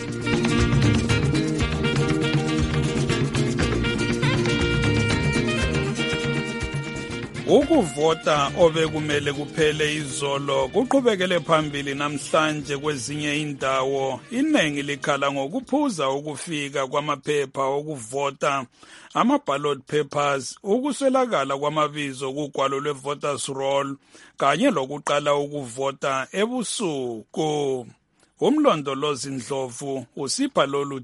Ukuvota obekumele kuphele izolo kuqhubekele phambili namhlanje kwezinye indawo. Iningi likhala ngokuphuza ukufika kwamaphepha okuvota, ama-ballot papers, ukuswelakala kwamabizo kugwalo lwe-voters roll kanye lokuqala ukuvota ebusuku. Umlondolozi Ndlovu usipha lolu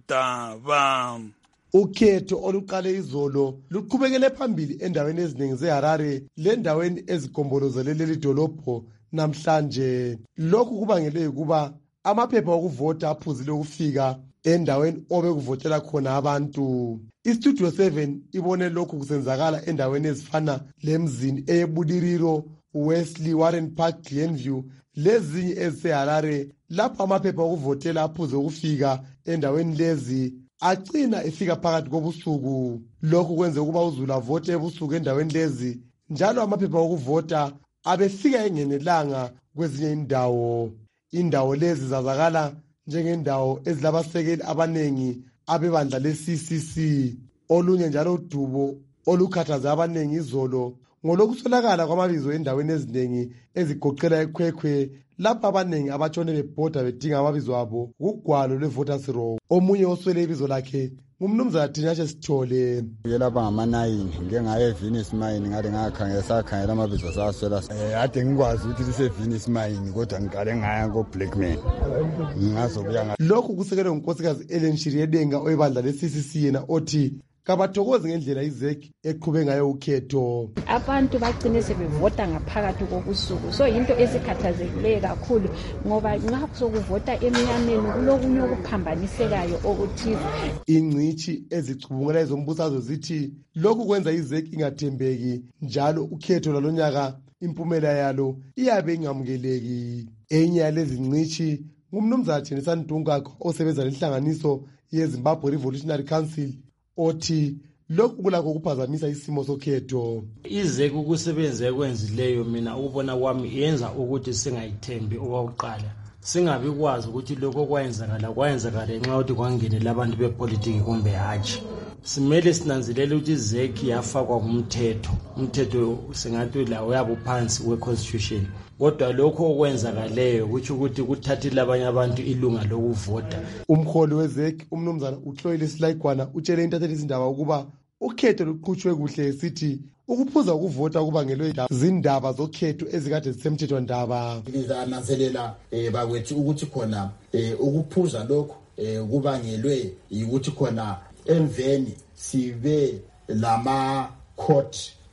daba. Ukhetho oluqale izolo luqhubekele phambili endaweni eziningi zeHarare lendaweni ezigombolozele leli dolobho namhlanje. Lokhu kubangele ukuba amaphepha okuvota aphuzile ukufika endaweni obekuvotela khona abantu. I-Studio seven ibone lokhu kusenzakala endaweni ezifana lemzini eyeBudiriro, Wesley, Warren Park, Glenview lezinye eziseHarare lapho amaphepha okuvotela aphuze ukufika endaweni lezi agcina efika phakathi kobusuku. Lokhu kwenze ukuba uZulu avote ebusuku endaweni lezi, njalo amaphepha okuvota abefika engenelanga kwezinye indawo. Indawo lezi zazakala njengendawo ezilabasekeli abanengi abebandla le-C C C. Olunye njalo udubo olukhathaze abanengi izolo ngolokuswelakala kwamabizo endaweni ezinengi ezigoqela eKhwekhwe lapho abanengi abatshone bebhoda bedinga amabizo abo kugwalo lwe-voters roll. Omunye oswele ibizo lakhe ngumnumzana Tinashe Sithole. Ngela bangamanayini njengaye Venus Mine ngale ngakhangela sakhangela amabizo sasela ade ngikwazi ukuthi kuse Venus Mine kodwa ngiqale ngaya ko Blackman. Ngingazobuya nga lokhu kusekelwe ngunkosikazi Ellen Shiriedenga oyibandla le-C C C yena othi kabathokozi ngendlela izeki eqhube ngayo ukhetho. Abantu bagcine sebevota ngaphakathi kobusuku, so into esikhathazekileyo kakhulu ngoba nxa sokuvota emnyameni kulokunye okuphambanisekayo okuthize. Ingcithi ezicubungela ezombusazwe zithi lokhu kwenza izeki ingathembeki, njalo ukhetho lwalonyaka impumela yalo iyabe ingamukeleki. Enye yalezi ngcithi ngumnumzana Thenisa Ntungakho osebenza lenhlanganiso yeZimbabwe Revolutionary Council othi lokhu kulakho kuphazamisa isimo sokhetho. Izeki ukusebenza ekwenzileyo mina ukubona kwami yenza ukuthi singayithembi okokuqala, singabi kwazi ukuthi lokho kwayenzakala kwayenzakala ngenxa yokuthi kwangenela abantu bepolitiki kumbe hatshi. Simele sinanzelele ukuthi izeki yafakwa ngumthetho, umthetho singathi lawo yabo phansi we-constitution, kodwa lokho okwenzakaleyo kutsho ukuthi kuthathile abanye abantu ilunga lokuvota. Umholi wezeki umnumzana uHloyile Silayigwana utshele intatheli izindaba ukuba ukhetho luqhutshwe kuhle, sithi ukuphuza ukuvota kubangelwe zindaba zokhetho ezikade zisemthethwa ndaba. Ngizananzelela eh bakwethu ukuthi khona eh ukuphuza lokho eh kubangelwe ukuthi khona emveni sibe lama court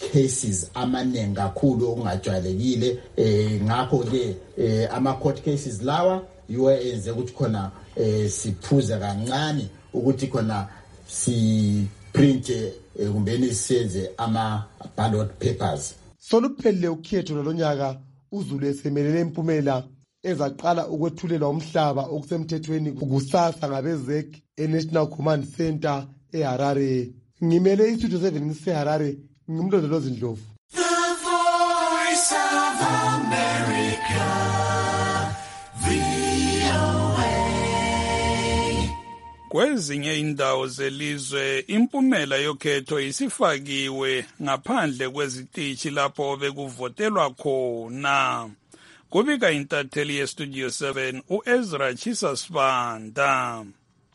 cases amaningi kakhulu okungajwayelekile eh ngakho ke eh ama court cases lawa yiwo enze ukuthi khona eh siphuze kancane ukuthi khona si print kumbeni senze ama ballot papers. Soluphelele ukhetho lolonyaka uZulu esemelele impumela ezaqala ukwethulelwa umhlaba okusemthethweni kusasa ngabezek eNational Command Center eHarare. Ngimele istudio seven ngiseHarare ngimlondolozi Ndlovu. The Voice of America. Kwezinye indawo zelizwe impumela yokhetho isifakiwe ngaphandle kwezitishi lapho bekuvotelwa khona. Kubika intatheli yestudio seven uEzra Chisasbanda.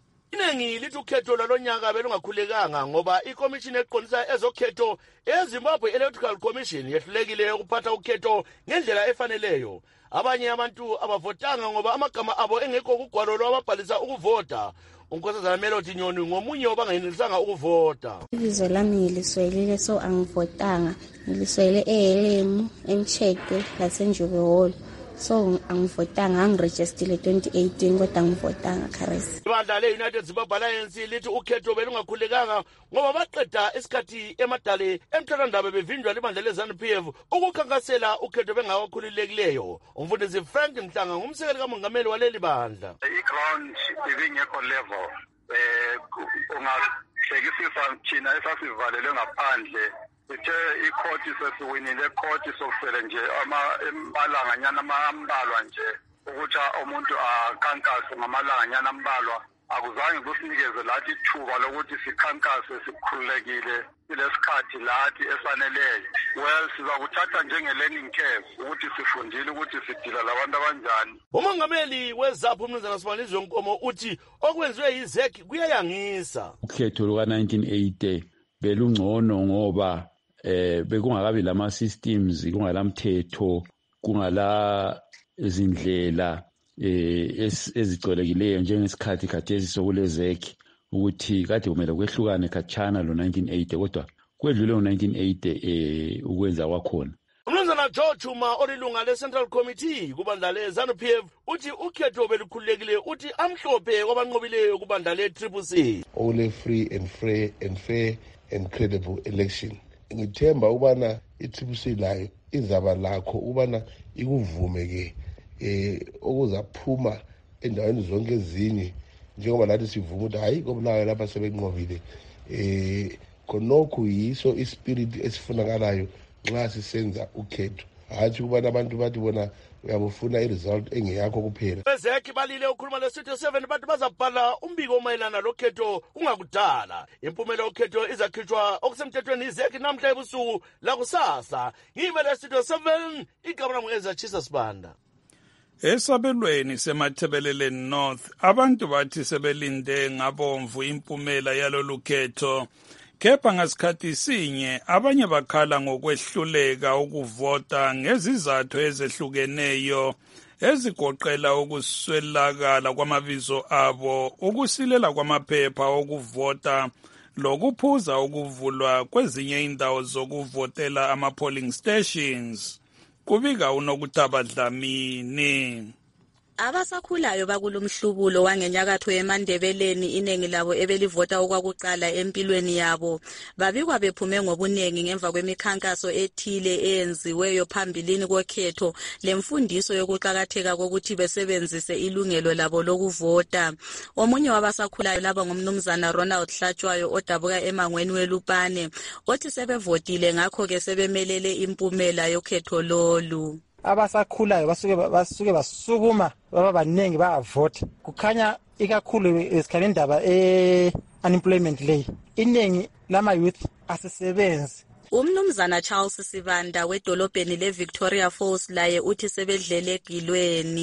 Iningi lithi ukhetho lwalonyaka belungakhulekanga ngoba iCommission eqondisa ezokhetho eZimbabwe Electoral Commission yehlulekile ukuphatha ukhetho ngendlela efaneleyo. Abanye abantu abavotanga ngoba amagama abo engekho kugwalo lwababhalisa ukuvota. Unkosazana Melody Nyoni ngomunye obangayenelisanga ukuvota. Ibizo lami ngiliswelile so angivotanga. Ngiliswele eHelemu, eMcheke, laseNjube Hall. So angivotanga, angiregisterile twenty eighteen kodwa angivotanga Kharesi. Ibandla le-United Zimbabwe Alliance lithi ukhetho belungakhulekanga ngoba baqeda isikhathi emadale emthethwandaba bevinjwa libandla le-ZANU-P F ukukhankasela ukhetho bengawakhululekileyo. Umfundisi Frank Mhlanga ngumsekeli kamongameli waleli bandla. I-ground ibingekho level eh ungahlekisisa thina esasivalelwe ngaphandle ithe ikhoti sesiwinile ikhoti sokusele nje amalanganyana ambalwa nje ukuthi umuntu akhankase ngamalanganyana ambalwa akuzange kusinikeze lathi ithuba lokuthi sikhankase sikhululekile kulesikhathi lathi esaneleyo. Well sizakuthatha njenge-learning curve ukuthi sifundile ukuthi sidila labantu abanjani. Umongameli weZAPU uMnumzana Sibalizwe Nkomo uthi okwenziwe yiZEC kuyayangisa. Ukhetho luka nineteen eighty belungcono ngoba eh bekungakabi lama systems kungalamthetho kungala izindlela eh ezicwelekileyo njengesikhathi khathesi sokulezek ukuthi kade kumele kwehlukane khatshana lo nineteen eighty kodwa kwedlule ngo nineteen eighty eh ukwenza kwakhona. Umnumzana George Chuma olilunga le-Central Committee kubandla le-ZANU-P F uthi ukhetho belukhululekile uthi amhlophe kwabanqobileyo kubandla le-Triple C. All a free and fair and fair and credible election. Ngithemba ubana i-Triple C layo izaba lakho ubana ikuvume ke eh okuzaphuma endaweni zonke ezinye njengoba lathi sivuma ukuthi hayi kobulayo lapha sebenqobile eh khonokho yiso ispirit esifunakalayo nxa sisenza ukhetho hathi kubana abantu bathi bona uyabufuna i-result engeyakho kuphela. Bezeki balile ukhuluma le-Studio seven bathi bazabhala umbiko omayelana lokhetho kungakudala. Impumela yokhetho izakhitshwa okusemthethweni izeki namhla ebusuku lakusasa. Ngibe le-Studio seven igama lami ngu-Ezra Chisasbanda. Esabelweni semathebeleleni North abantu bathi sebelinde ngabomvu impumela yalolu khetho. Kepha ngasikhathi sinye abanye bakhala ngokwehluleka ukuvota ngezizathu ezehlukeneyo ezigoqela ukuswelakala kwamabizo abo, ukusilela kwamaphepha okuvota, lokuphuza ukuvulwa kwezinye indawo zokuvotela ama-polling stations. Kubika uNokutaba Dlamini. Abasakhulayo bakulumhlubulo wangenyakatho eMandebeleni iningi labo ebelivota okwakuqala empilweni yabo babikwa bephume ngobunengi ngemva kwemikhankaso ethile eyenziweyo phambilini kokhetho lemfundiso yokuqhakatheka kokuthi besebenzise ilungelo labo lokuvota. Omunye wabasakhulayo laba ngumnumzana Ronald Hlatshwayo odabuka emangweni weLupane othi sebevotile ngakho ke sebemelele impumela yokhetho lolu. Abasakhulayo basuke basuke basukuma baba baningi bayavota kukhanya ikakhulu esikhale indaba e unemployment lay iningi lama youth asisebenzi. Umnumzana Charles Sibanda wedolobheni leVictoria Falls laye uthi sebedlele egilweni.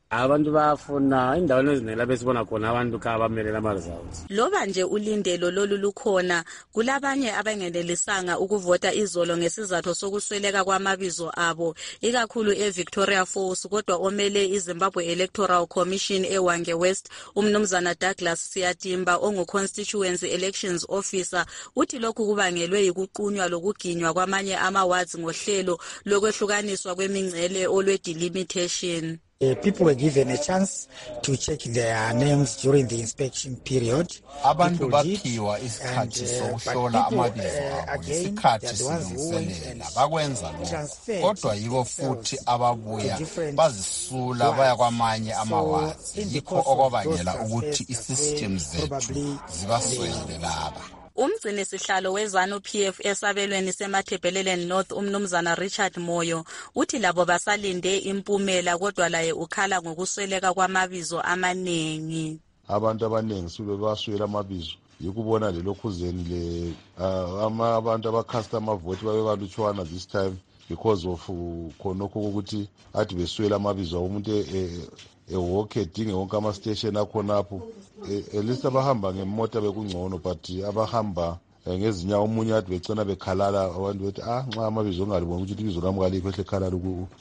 abantu bafuna indaweni ezinela besibona khona abantu ka abamele ama-results. Loba nje ulindelo lolu lukhona, kulabanye abangenelisanga ukuvota izolo ngesizathu sokusweleka kwamabizo abo, ikakhulu eVictoria Falls, kodwa omele iZimbabwe Electoral Commission eWange West, umnumzana Douglas Siyatimba ongu-Constituency Elections Officer, uthi lokhu kubangelwe yikuqunywa lokuginywa kwamanye ama-wards ngohlelo lokwehlukaniswa kwemingcele olwe-delimitation. Uh, people were given a chance to check their names during the inspection period. Abantu bakhiwa isikhathi sokuhlola amabizo abo ngesikhathi silungiselela bakwenza lokho, kodwa yiko futhi ababuya bazisula baya kwamanye amawazi, yikho okwabangela ukuthi i-system zethu zibaswele laba. Umgcini sihlalo weZanu P F esabelweni semaThebeleleni North umnumzana Richard Moyo uthi labo basalinde impumela, kodwa laye ukhala ngokusweleka kwamabizo amaningi. Abantu abaningi sube baswela amabizo yikubona lelokhuzeni le uh, abantu abacast amavote babe balutshwana this time because of khonokho ukuthi athi beswela amabizo umuntu ewalke dinge wonke ama-station akhonapho. Elist abahamba ngemota bekungcono, but abahamba ngezinyawo umunye athi becina bekhalala abantu bethi ah nxa amabizo ongalibona ukuthi ibizo lami kalikho ehle khalala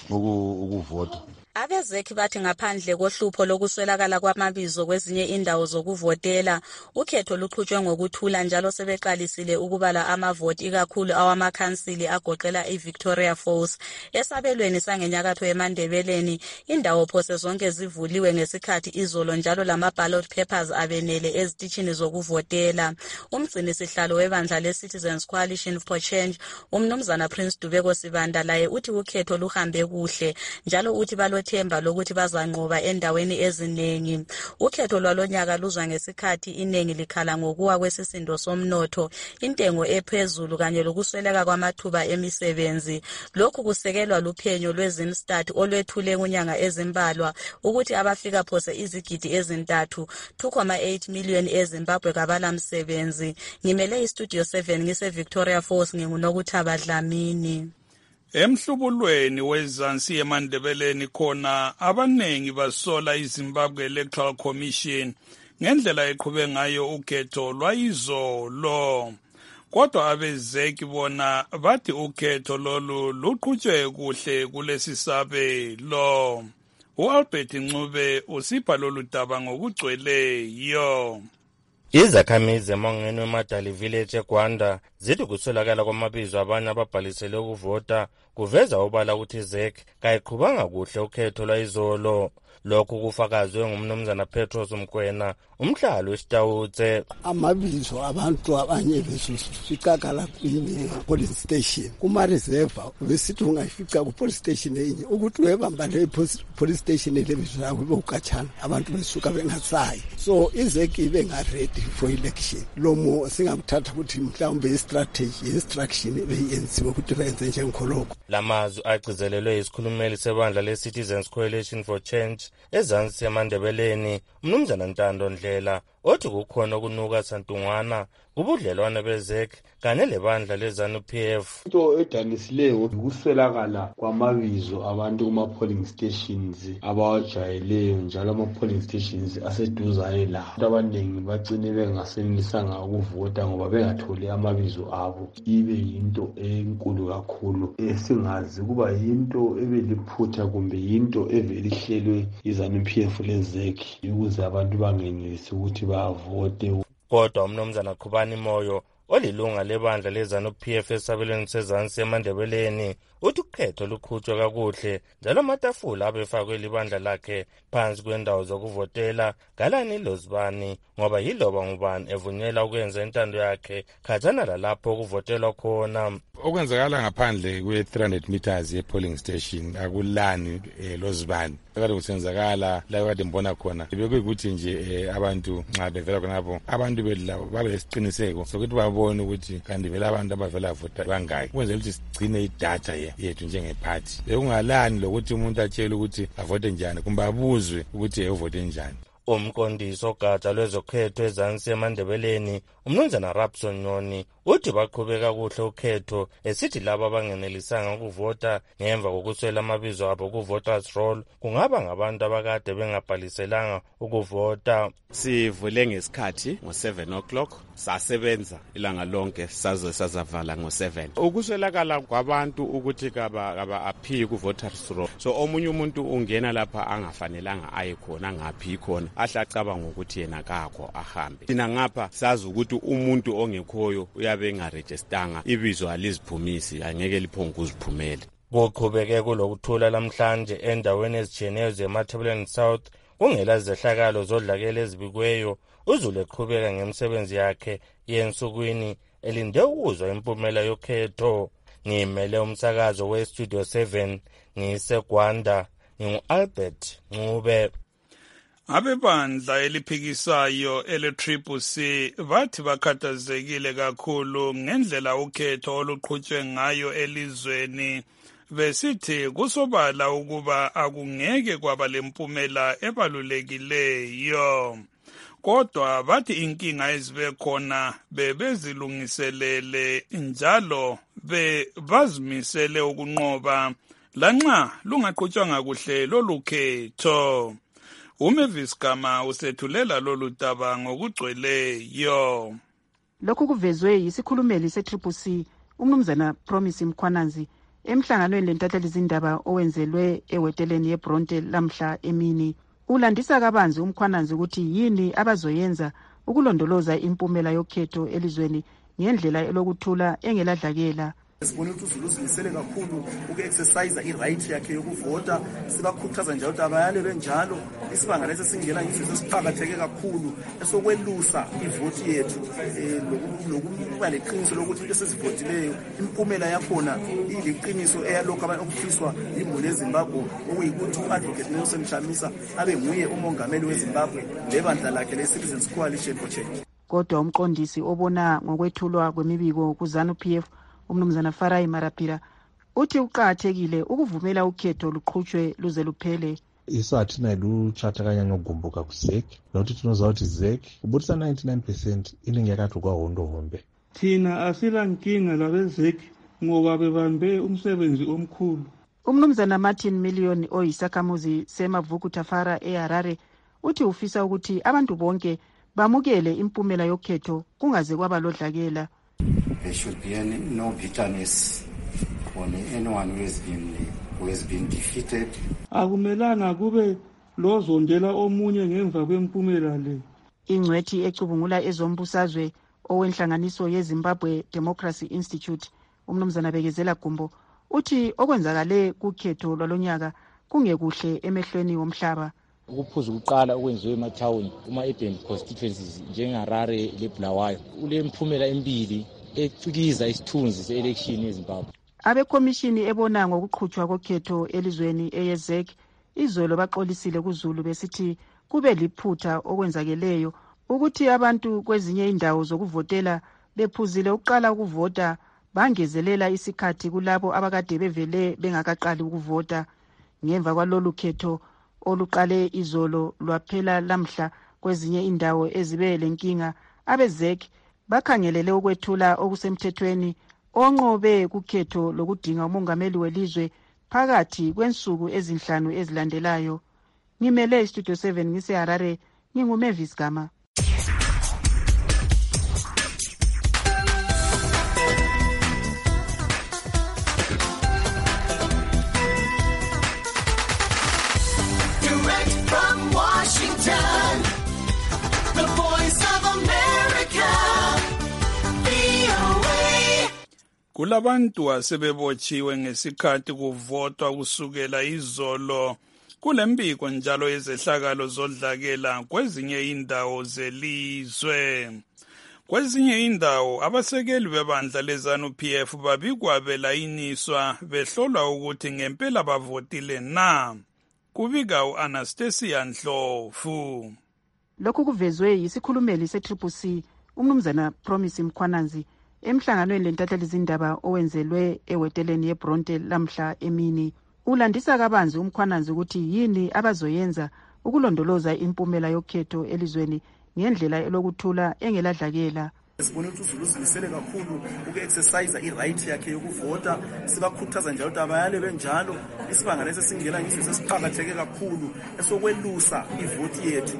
ukuvota. Abezeki bathi ngaphandle kohlupho lokuswelakala kwamabizo kwezinye indawo zokuvotela, ukhetho luqhutshwe ngokuthula njalo sebeqalisile ukubala amavoti ikakhulu awamakhansili agoqela iVictoria Falls. Esabelweni sangenyakatho eMandebeleni, indawo phose zonke zivuliwe ngesikhathi izolo njalo lama-ballot papers abenele ezitishini zokuvotela. Umgcini sihlalo webandla le-Citizens Coalition for Change, umnumzana Prince Dubeko Sibanda, laye uthi ukhetho luhambe kuhle njalo uthi balo themba lokuthi bazanqoba endaweni eziningi. Ukhetho lwalonyaka luzwa ngesikhathi iningi likhala ngokuwa kwesisindo somnotho, intengo ephezulu kanye lokusweleka kwamathuba emisebenzi. Lokhu kusekelwa luphenyo lweZimstat olwethule kunyanga ezimbalwa ukuthi abafika phose izigidi ezintathu two point eight million eZimbabwe kabala msebenzi. Ngimele iStudio seven ngise-Victoria Falls, nginguNokuthaba Dlamini. Emhlubulweni wezansi eMandebeleni khona abanengi basola iZimbabwe Electoral Commission ngendlela eqhube ngayo ukhetho lwayizolo, kodwa abezeki bona bathi ukhetho lolu luqhutshwe kuhle kulesi sabelo. U-Albert Ncube usipha lolu daba ngokugcweleyo. Izakhamizi emangweni weMadali Village eGwanda zithi kuswelakala kwamabizo abanye ababhalisele ukuvota kuveza obala ukuthi iZek kayiqhubanga kuhle ukhetho lwayizolo. Lokhu kufakazwe ngumnumzana Petros Mkwena, umhlalo wesitawutse. Amabizo abantu abanye besufikakala kwini police station kuma reserve besithi ungafika ku police station enye ukuthi webamba le police station lebizo yakho bokachana abantu besuka bengasayi. So iZek ibe nga ready for election. Lomo singamthatha ukuthi mhlawumbe istrategy instruction ebeyenziwe ukuthi benze njengokholo. Lamazwi agcizelelwe isikhulumeli sebandla le-Citizens Coalition for Change ezansi eMandebeleni, umnumzana Ntando Ndlela, othi kukhona okunuka santungwana kubudlelwane beZek kanye lebandla leZanu P F. Into edanisileyo ukuswelakala kwamabizo abantu kuma-polling stations abawajayeleyo njalo ama-polling stations aseduzane lawo. Abantu abaningi bagcine bengasenelisanga ukuvota ngoba bengatholi amabizo abo. Ibe yinto enkulu kakhulu esingazi kuba yinto ebeliphutha kumbe yinto evelihlelwe iZanu P F leZek ukuze abantu bangenelisi ukuthi bavote. Kodwa umnumzana Khubani Moyo olilunga lebandla leZanu P F esabelweni sezansi eMandebeleni uthi ukhetho luqhutshwe kakuhle njalo amatafula abefakwe libandla lakhe phansi kwendawo zokuvotela galani lozibani ngoba yiloba ngubani evunyelwa ukwenza intando yakhe khatshana lalapho ukuvotelwa khona. Okwenzakala ngaphandle kwe-three hundred meters ye-polling station akulani eh, lozibani kade kusenzakala la kade mbona khona bekuyikuthi nje eh, abantu nxa bevela khonapho abantu belabo babe lesiqiniseko sokuthi babone ukuthi kanti vele abantu abavela vota bangaki kwenzela ukuthi sigcine idatha yethu njengephathi. Bekungalani lokuthi umuntu atshele ukuthi avote njani kumbe abuzwe ukuthi uvote njani. Umqondisi ogatsha lwezokhetho ezansi eMandebeleni umnumzana Rapson Nyoni uthi baqhubeka kuhle ukhetho esithi labo abangenelisanga ukuvota ngemva kokuswela amabizo abo ku-voters roll kungaba ngabantu abakade bengabhaliselanga ukuvota. Sivule ngesikhathi ngo-seven o'clock sasebenza ilanga lonke saze sazavala ngo-seven. Ukuswelakala kwabantu ukuthi kaba-aphiyi ku-voters roll, so omunye umuntu ungena lapha angafanelanga aye khona angaphi khona ahle acabanga ukuthi yena kakho ahambe. Thina ngapha sazi ukuthi umuntu ongekhoyo uyabe engarejistanga, ibizo aliziphumisi, angeke liphonge ukuziphumela. Kuqhubeke kulokuthula lamhlanje endaweni ezitshiyeneyo zeMatabeleland South kungela zehlakalo zodlakela ezibikweyo. uZulu eqhubeka ngemisebenzi yakhe yensukwini elinde ukuzwa impumela yokhetho. Ngimele umsakazo we-Studio seven ngiseGwanda, ngingu-Albert Ncube. Abebandla eliphikisayo ele-Triple C bathi bakhathazekile kakhulu ngendlela ukhetho oluqhutshwe ngayo elizweni, besithi kusobala ukuba akungeke kwaba lempumela ebalulekileyo. Kodwa bathi inkinga ezibe khona bebezilungiselele njalo bebazimisele ukunqoba lanxa lungaqhutshwanga kuhle lolu khetho. uMavis Gama usethulela lolu daba ngokugcweleyo. Lokhu kuvezwe yisikhulumeli se-Triple C umnumzana Promise Mkhwananzi emhlanganweni lentatheli zindaba owenzelwe eweteleni yeBronte lamhla emini. Ulandisa kabanzi uMkhwananzi ukuthi yini abazoyenza ukulondoloza impumela yokhetho elizweni ngendlela elokuthula engeladlakela. Sibona ukuthi uZulu uzimisele kakhulu uku-exercise i-right yakhe yokuvota, sibakhuthaza njalo ukuthi abayalelwe njalo. Isibanga lesi singena ngisho sesiqhakatheke kakhulu esokwelusa ivoti yethu lokuba leqiniso lokuthi into esizivotileyo impumela yakhona iliqiniso eyalokho okufiswa yimbuli yeZimbabwe, okuyikuthi u-Advocate Nelson Chamisa abe nguye umongameli weZimbabwe lebandla lakhe le-Citizens Coalition for Change. Kodwa umqondisi obona ngokwethulwa kwemibiko ku-ZANU-P F umnumzana Farai Marapira uthi uqathekile ukuvumela ukhetho luqhutshwe luze luphele. Isathi nayilutshathakanya ngogumbuka ku-Z E C nokuthi tinoza ukuthi Z E C kubutisa ninety-nine percent iningi yakade kwahondohombe. Thina asilankinga labe-Z E C ngoba bebambe umsebenzi omkhulu. Umnumzana Martin Million oyisakhamuzi seMavuku Tafara eHarare uthi ufisa ukuthi abantu bonke bamukele impumela yokhetho kungaze kwaba lodlakela. There should be any, no bitterness on anyone who has been who has been defeated. Akumelanga kube lozondela omunye ngemva kwempumela le. Ingcwethi ecubungula ezombusazwe owenhlanganiso yeZimbabwe Democracy Institute umnumzana Bekezela Gumbo uthi okwenzakale kukhetho lwalonyaka kungekuhle emehlweni womhlaba. Ukuphuza ukuqala okwenziwe emathawuni kuma-urban constituencies njengeHarare leBulawayo ule mphumela emibili ecikiza isithunzi se-election yeZimbabwe. Abekomishini ebona ngokuqhutshwa kokhetho elizweni eye-Z E C izolo baxolisile kuZulu besithi kube liphutha okwenzakeleyo ukuthi abantu kwezinye indawo zokuvotela bephuzile ukuqala ukuvota bangezelela isikhathi kulabo abakade bevele bengakaqali ukuvota. Ngemva kwalolu khetho oluqale izolo lwaphela lamhla kwezinye indawo ezibe lenkinga, abe-Z E C bakhangelele ukwethula okusemthethweni onqobe kukhetho lokudinga umongameli welizwe phakathi kwensuku ezinhlanu ezilandelayo. Ngimele iStudio seven ngiseHarare, nginguMavis Gama. Kulabantu asebebotshiwe ngesikhathi kuvotwa kusukela izolo. Kulembiko njalo yezehlakalo zodlakela kwezinye indawo zelizwe. Kwezinye indawo abasekeli bebandla leZANU-P F babikwa belayiniswa behlolwa ukuthi ngempela bavotile na. Kubika u-Anastasia Ndlovu. Lokhu kuvezwe yisikhulumeli se-Triple C umnumzana Promise Mkhwananzi emhlanganweni lentatheli zindaba owenzelwe eweteleni yeBronte lamhla emini. Ulandisa kabanzi uMkhwananzi ukuthi yini abazoyenza ukulondoloza impumela yokhetho elizweni ngendlela elokuthula engeladlakela. Sibone ukuthi uZulu uzimisele kakhulu uku-exercise i-right yakhe yokuvota. Sibakhuthaza njalo ukuthi abayale benjalo. Isibanga lesi singena ngisho sesiqhakatheke kakhulu esokwelusa ivoti yethu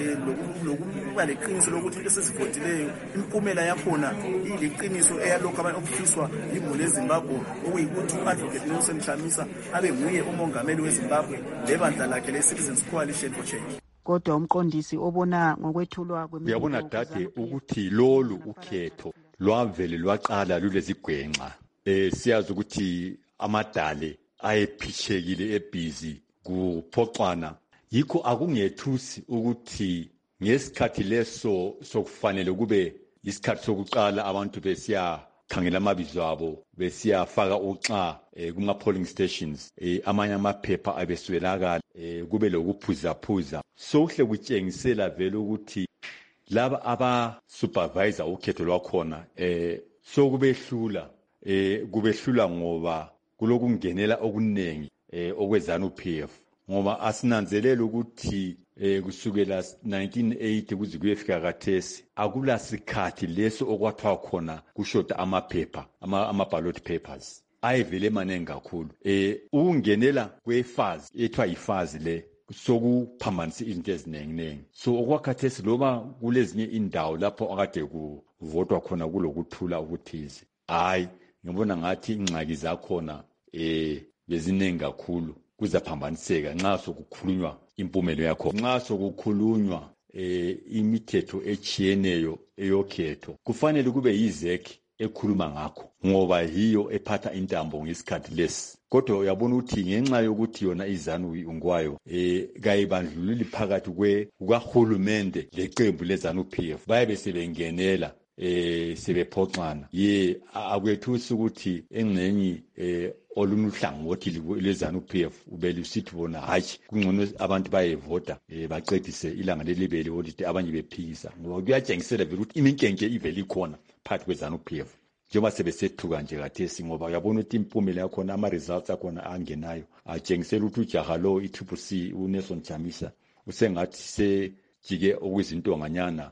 lokuba leqiniso lokuthi into esesivotileyo impumela yakhona iliqiniso eyalokho abantu okufiswa imuli eZimbabwe okuyikuthi u-Advocate Nelson Chamisa abe nguye umongameli weZimbabwe lebandla lakhe le-Citizens Coalition for Change. Kodwa umqondisi obona ngokwethulwa kwemibiko uyabona dade ukuthi lolu ukhetho lwavele lwaqala lulezigwenxa eh siyazi ukuthi amadale ayephishekile ebhizi kuphoxwana yikho akungethusi ukuthi ngesikhathi leso sokufanele kube isikhathi sokuqala abantu besiya khangela amabizo abo besiyafaka uxa eh, kuma polling stations eh, amanye amaphepha abeswelakala eh, kube lokuphuzaphuza sokuhle kutshengisela vele ukuthi laba aba supervisor ukhetho lwakhona eh sokubehlula eh kubehlula ngoba kulokungenela okunengi eh okwezana uP F ngoba asinanzelela ukuthi eh kusukela nineteen eighty kuze kuyefika kathesi akula sikhathi leso okwathwa khona kushoda amaphepha ama, ama ballot papers ayevele manengi kakhulu eh ukungenela kwefazi ethwa ifazi le sokuphambanisa izinto eziningi nengi so okwakhathesi loba kulezinye indawo lapho akade kuvotwa khona kulokuthula ukuthize hayi ngibona ngathi ingxaki zakhona eh beziningi kakhulu kuzaphambaniseka nxa sokukhulunywa impumelo yakho nxa sokukhulunywa eh imithetho echiyeneyo eyokhetho kufanele kube yizeki ekhuluma ngakho ngoba hiyo ephatha intambo ngesikhathi lesi kodwa uyabona ukuthi ngenxa yokuthi yona izanu ungwayo eh kayibandlululi phakathi kwe ukahulumende leqembu lezanu P F bayabe sebengenela eh sebephoxana ye akwethusi ukuthi engcenye eh olunuhlangothi lezanu P F ubeli usithi bona hayi kungcono abantu bayevota eh baqedise ilanga lelibele ukuthi abanye bephikisa ngoba kuyatshengisela vele ukuthi iminkenke iveli khona phakathi kwezanu P F njengoba sebesethuka nje kathesi ngoba uyabona ukuthi impumela yakhona ama results akhona angenayo atshengisela ukuthi ujaha lo i-Triple C uNelson Chamisa usengathi sejike okuzintonganyana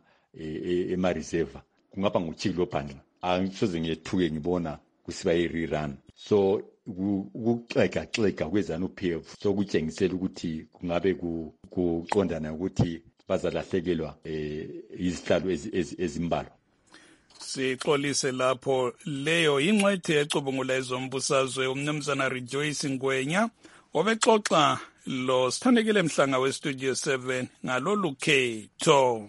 ema reserve kungaba nguchilo bhandla angisoze ngiyethuke ngibona kusiba i-rerun so ukuxega xega kwezanu P F sokutshengisela ukuthi kungabe kuqondana ukuthi bazalahlekelwa eh izihlalo ezimbalwa. Sixolise lapho leyo ingcwethe ecubungula ezombusazwe umnumzana Rejoice Ngwenya obexoxa lo Sithandekile Mhlanga we Studio seven ngalolu khetho.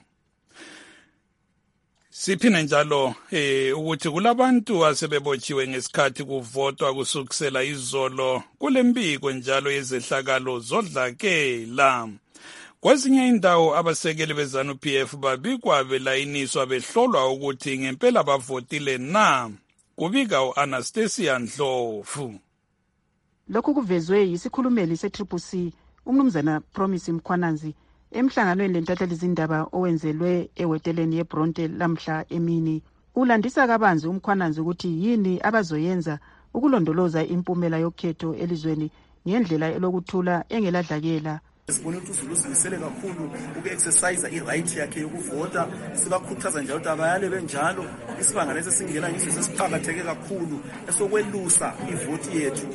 Siphine njalo eh ukuthi kulabantu asebebotshiwe ngesikhathi kuvotwa kusukusela izolo kulembiko njalo yezehlakalo zodlakela. Kwezinye indawo abasekeli bezanu P F babikwa belayiniswa behlolwa ukuthi ngempela bavotile na. Kubika uAnastasia Ndlovu. Lokhu kuvezwe yisikhulumeli se-Triple C umnumzana Promise Mkhwananzi emhlanganweni lentatheli izindaba owenzelwe eweteleni yeBronte lamhla emini. Ulandisa kabanzi umkhwananzi ukuthi yini abazoyenza ukulondoloza impumela yokhetho elizweni ngendlela elokuthula engeladlakela. Sibone ukuthi uZulu uzimisele kakhulu uku-exercise i-right yakhe yokuvota. Sibakhuthaza njalo ukuthi abayale benjalo. Isibanga lesi singena ngisho sesiqhakatheke kakhulu esokwelusa ivoti yethu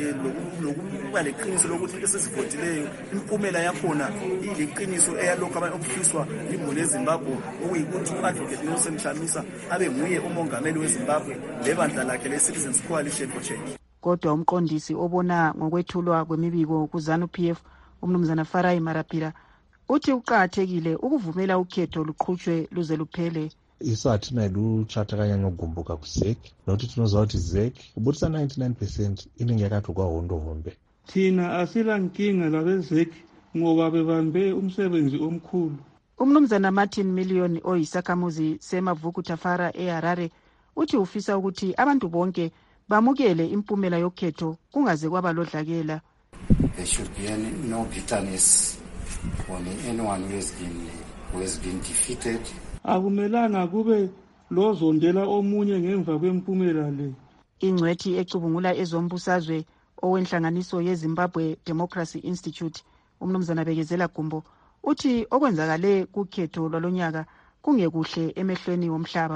lokuba leqiniso lokuthi into esesivotileyo impumela yakhona iliqiniso eyalokho abantu okufiswa imuli eZimbabwe okuyikuthi u-Advocate Nelson Chamisa abe nguye umongameli weZimbabwe lebandla lakhe le-Citizens Coalition for Change. Kodwa umqondisi obona ngokwethulwa kwemibiko kuzanu P F umnumzana Farai Marapira uthi uqhakathekile ukuvumela ukhetho luqhutshwe luze luphele. Isathi nayiluchathakanya ngogumbuka kuZEC nokuthi tinozawa ukuthi ZEC kubutisa ninety-nine percent iningi yakathu kwahondo hombe. Thina asila nkinga labeZEC ngoba bebambe umsebenzi omkhulu. Umnumzana Martin Million oyisakhamuzi semavuku Tafara eHarare uthi ufisa ukuthi abantu bonke bamukele impumela yokhetho kungaze kwaba lodlakela. There should be any, no bitterness on anyone who has been who has been defeated. Akumelanga kube lozondela omunye ngemva kwempumela le. Ingcwethi ecubungula ezombusazwe owenhlanganiso yeZimbabwe Democracy Institute umnumzana Bekezela Gumbo uthi okwenzakale kukhetho lwalonyaka kungekuhle emehlweni womhlaba.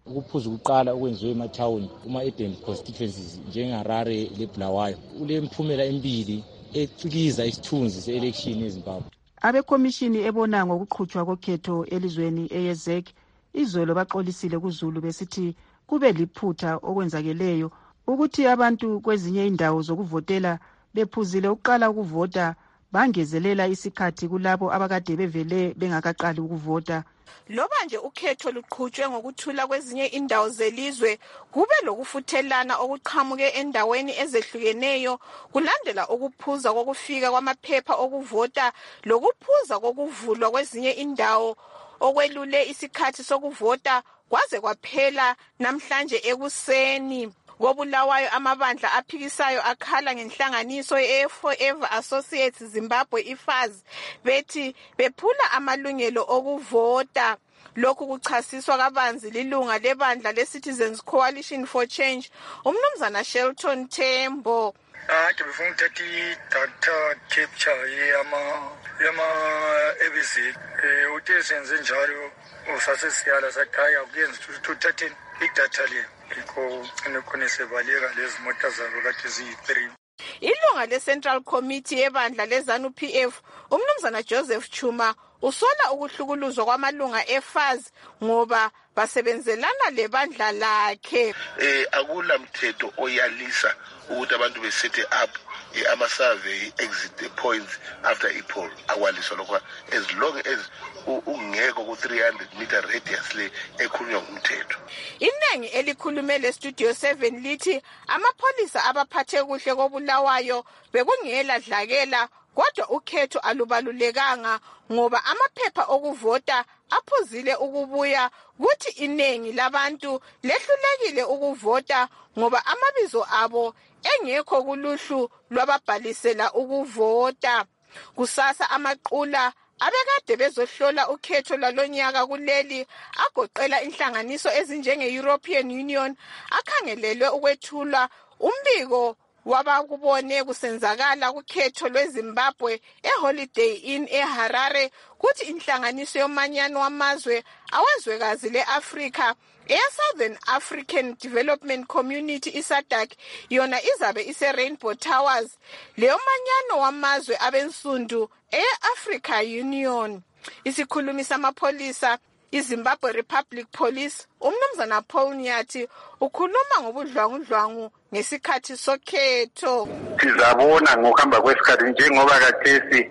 ukuphuza ukuqala okwenziwe emathawuni kuma-urban constituencies njengeHarare leBulawayo ulemphumela emibili ecikiza isithunzi se-election eZimbabwe. Abekomishini ebona ngokuqhutshwa kokhetho elizweni eyezek izolo baxolisile kuZulu besithi kube liphutha okwenzakeleyo ukuthi abantu kwezinye indawo zokuvotela bephuzile ukuqala ukuvota bangezelela isikhathi kulabo abakade bevele bengakaqali ukuvota. Loba nje ukhetho luqhutshwe ngokuthula kwezinye indawo zelizwe kube lokufuthelana okuqhamuke endaweni ezehlukeneyo kulandela ukuphuza kokufika kwamaphepha okuvota lokuphuza kokuvulwa kwezinye indawo okwelule isikhathi sokuvota kwaze kwaphela namhlanje ekuseni. KoBulawayo amabandla aphikisayo akhala ngenhlanganiso ye-Forever Associates Zimbabwe I F A Z bethi bephula amalungelo okuvota. Lokhu kuchasiswa kabanzi lilunga lebandla le-Citizens Coalition for Change umnumzana Shelton Tembo. Ade befuna ukuthatha i-data capture yama yama A_B_C eh uthe senze njalo usasesiyala sathi hayi akuyenzi tuthathe idatha le ikho inokhona sebaleka lezi mota zabo kade ziyi-three. Ilunga le-Central Committee yebandla le-ZANU P F umnumzana Joseph Chuma usola ukuhlukuluzwa kwamalunga e-F A Z ngoba basebenzelana lebandla lakhe. Eh akulamthetho oyalisa ukuthi abantu besethe up ama-survey exit points after i-poll akwaliswa lokho as long as ungeko ku-three hundred meter radius le ekhulunywa ngumthetho. Iningi elikhulume le-Studio seven lithi amapholisa abaphathe kuhle koBulawayo bekungela dlakela kodwa ukhetho alubalulekanga ngoba amaphepha okuvota aphuzile ukubuya kuthi iningi labantu lehlulekile ukuvota ngoba amabizo abo engekho kuluhlu lwababhalisela ukuvota. Kusasa amaqula abekade bezohlola ukhetho lalonyaka kuleli agoqela inhlanganiso ezinjenge-European Union akhangelelwe ukwethula umbiko wabakubone kusenzakala kukhetho lweZimbabwe eHoliday Inn eHarare kuthi inhlanganiso yomanyano wamazwe awezwekazi le-Afrika eya-Southern African Development Community iSADC yona izabe ise-Rainbow Towers leyo manyano wamazwe abensundu eye-Africa Union. Isikhulumi samapholisa iZimbabwe Republic Police umnumzana Paul Nyathi ukhuluma ngobudlwangudlwangu ngesikhathi sokhetho. Sizabona ngokuhamba kwesikhathi njengoba kathesi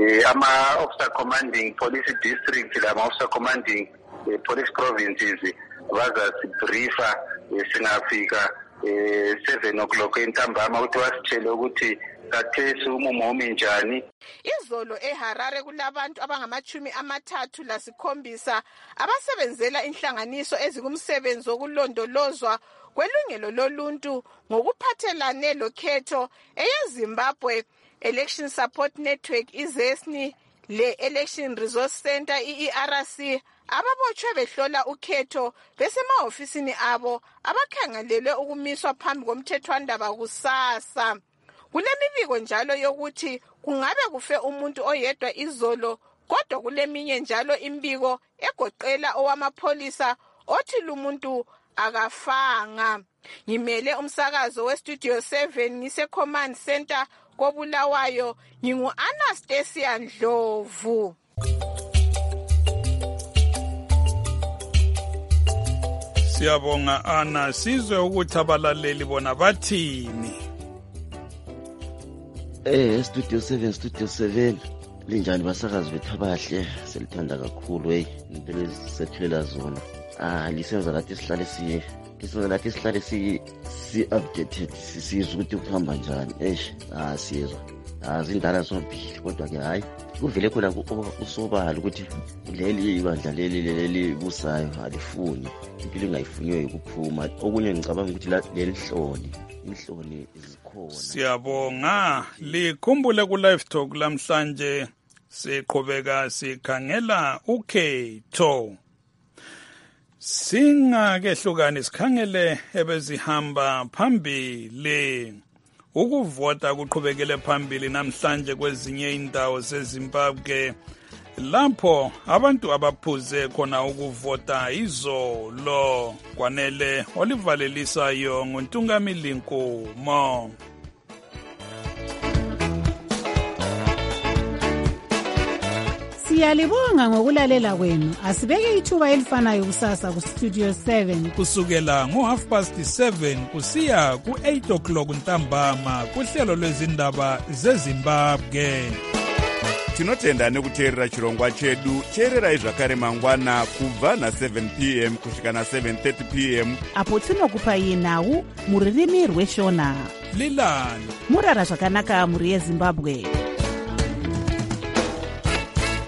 ama officer commanding police districts lama officer commanding police provinces bazasibriefa singafika seven o'clock entambama ukuthi wasitshele ukuthi kathesi umumo umi njani. Izolo eHarare kulabantu abangamachumi amathathu lasikhombisa abasebenzela inhlanganiso ezikumsebenzi wokulondolozwa kwelungelo loluntu ngokuphathelane lokhetho eyeZimbabwe Election Support Network izesni le-Election Resource Center I E R C ababotshwe behlola ukhetho besemahofisini abo abakhangelelwe ukumiswa phambi komthethwandaba kusasa. Kulemibiko njalo yokuthi kungabe kufe umuntu oyedwa izolo kodwa kuleminye njalo imbiko egoqela owamapholisa othi lumuntu akafanga. Ngimele umsakazo weStudio seven ngise Command Center koBulawayo ngingu-Anastasia Ndlovu. Siyabonga Ana, sizwe ukuthi abalaleli bona bathini. Eh Studio seven Studio seven linjani basakazi bethu abahle selithanda kakhulu hey impela sethulela zona. Ah lisenza lathi sihlale si lisenza lathi sihlale si si updated sisizwe ukuthi kuhamba njani. Eish ah siyezwa. Ah zindala zombili kodwa ke hayi kuvele khona usobala ukuthi leli ibandla leli leli busayo alifuni impilo engayifunyiwe ukuphuma. Okunye ngicabanga ukuthi leli hloni inhloni izikhona. Siyabonga likhumbule ku live talk lamhlanje siqhubeka sikhangela ukhetho. Singakehlukani sikhangele ebezihamba phambili. Ukuvota kuqhubekele phambili namhlanje kwezinye indawo zeZimbabwe lapho abantu abaphuze khona ukuvota izolo. Kwanele olivalelisayo nguNtungamili Nkomo. Siyalibonga ngokulalela kwenu. Asibeke ithuba elifanayo kusasa ku Studio seven kusukela ngo half past seven kusiya ku eight o'clock ntambama kuhlelo lwezindaba zeZimbabwe. Tinotenda nekuteerera chirongwa chedu. Teererai zvakare mangwana kubva na seven p m kusvika na seven thirty p m apo tinokupai nhau muririmi rweshona. Lilani murara zvakanaka muri yeZimbabwe.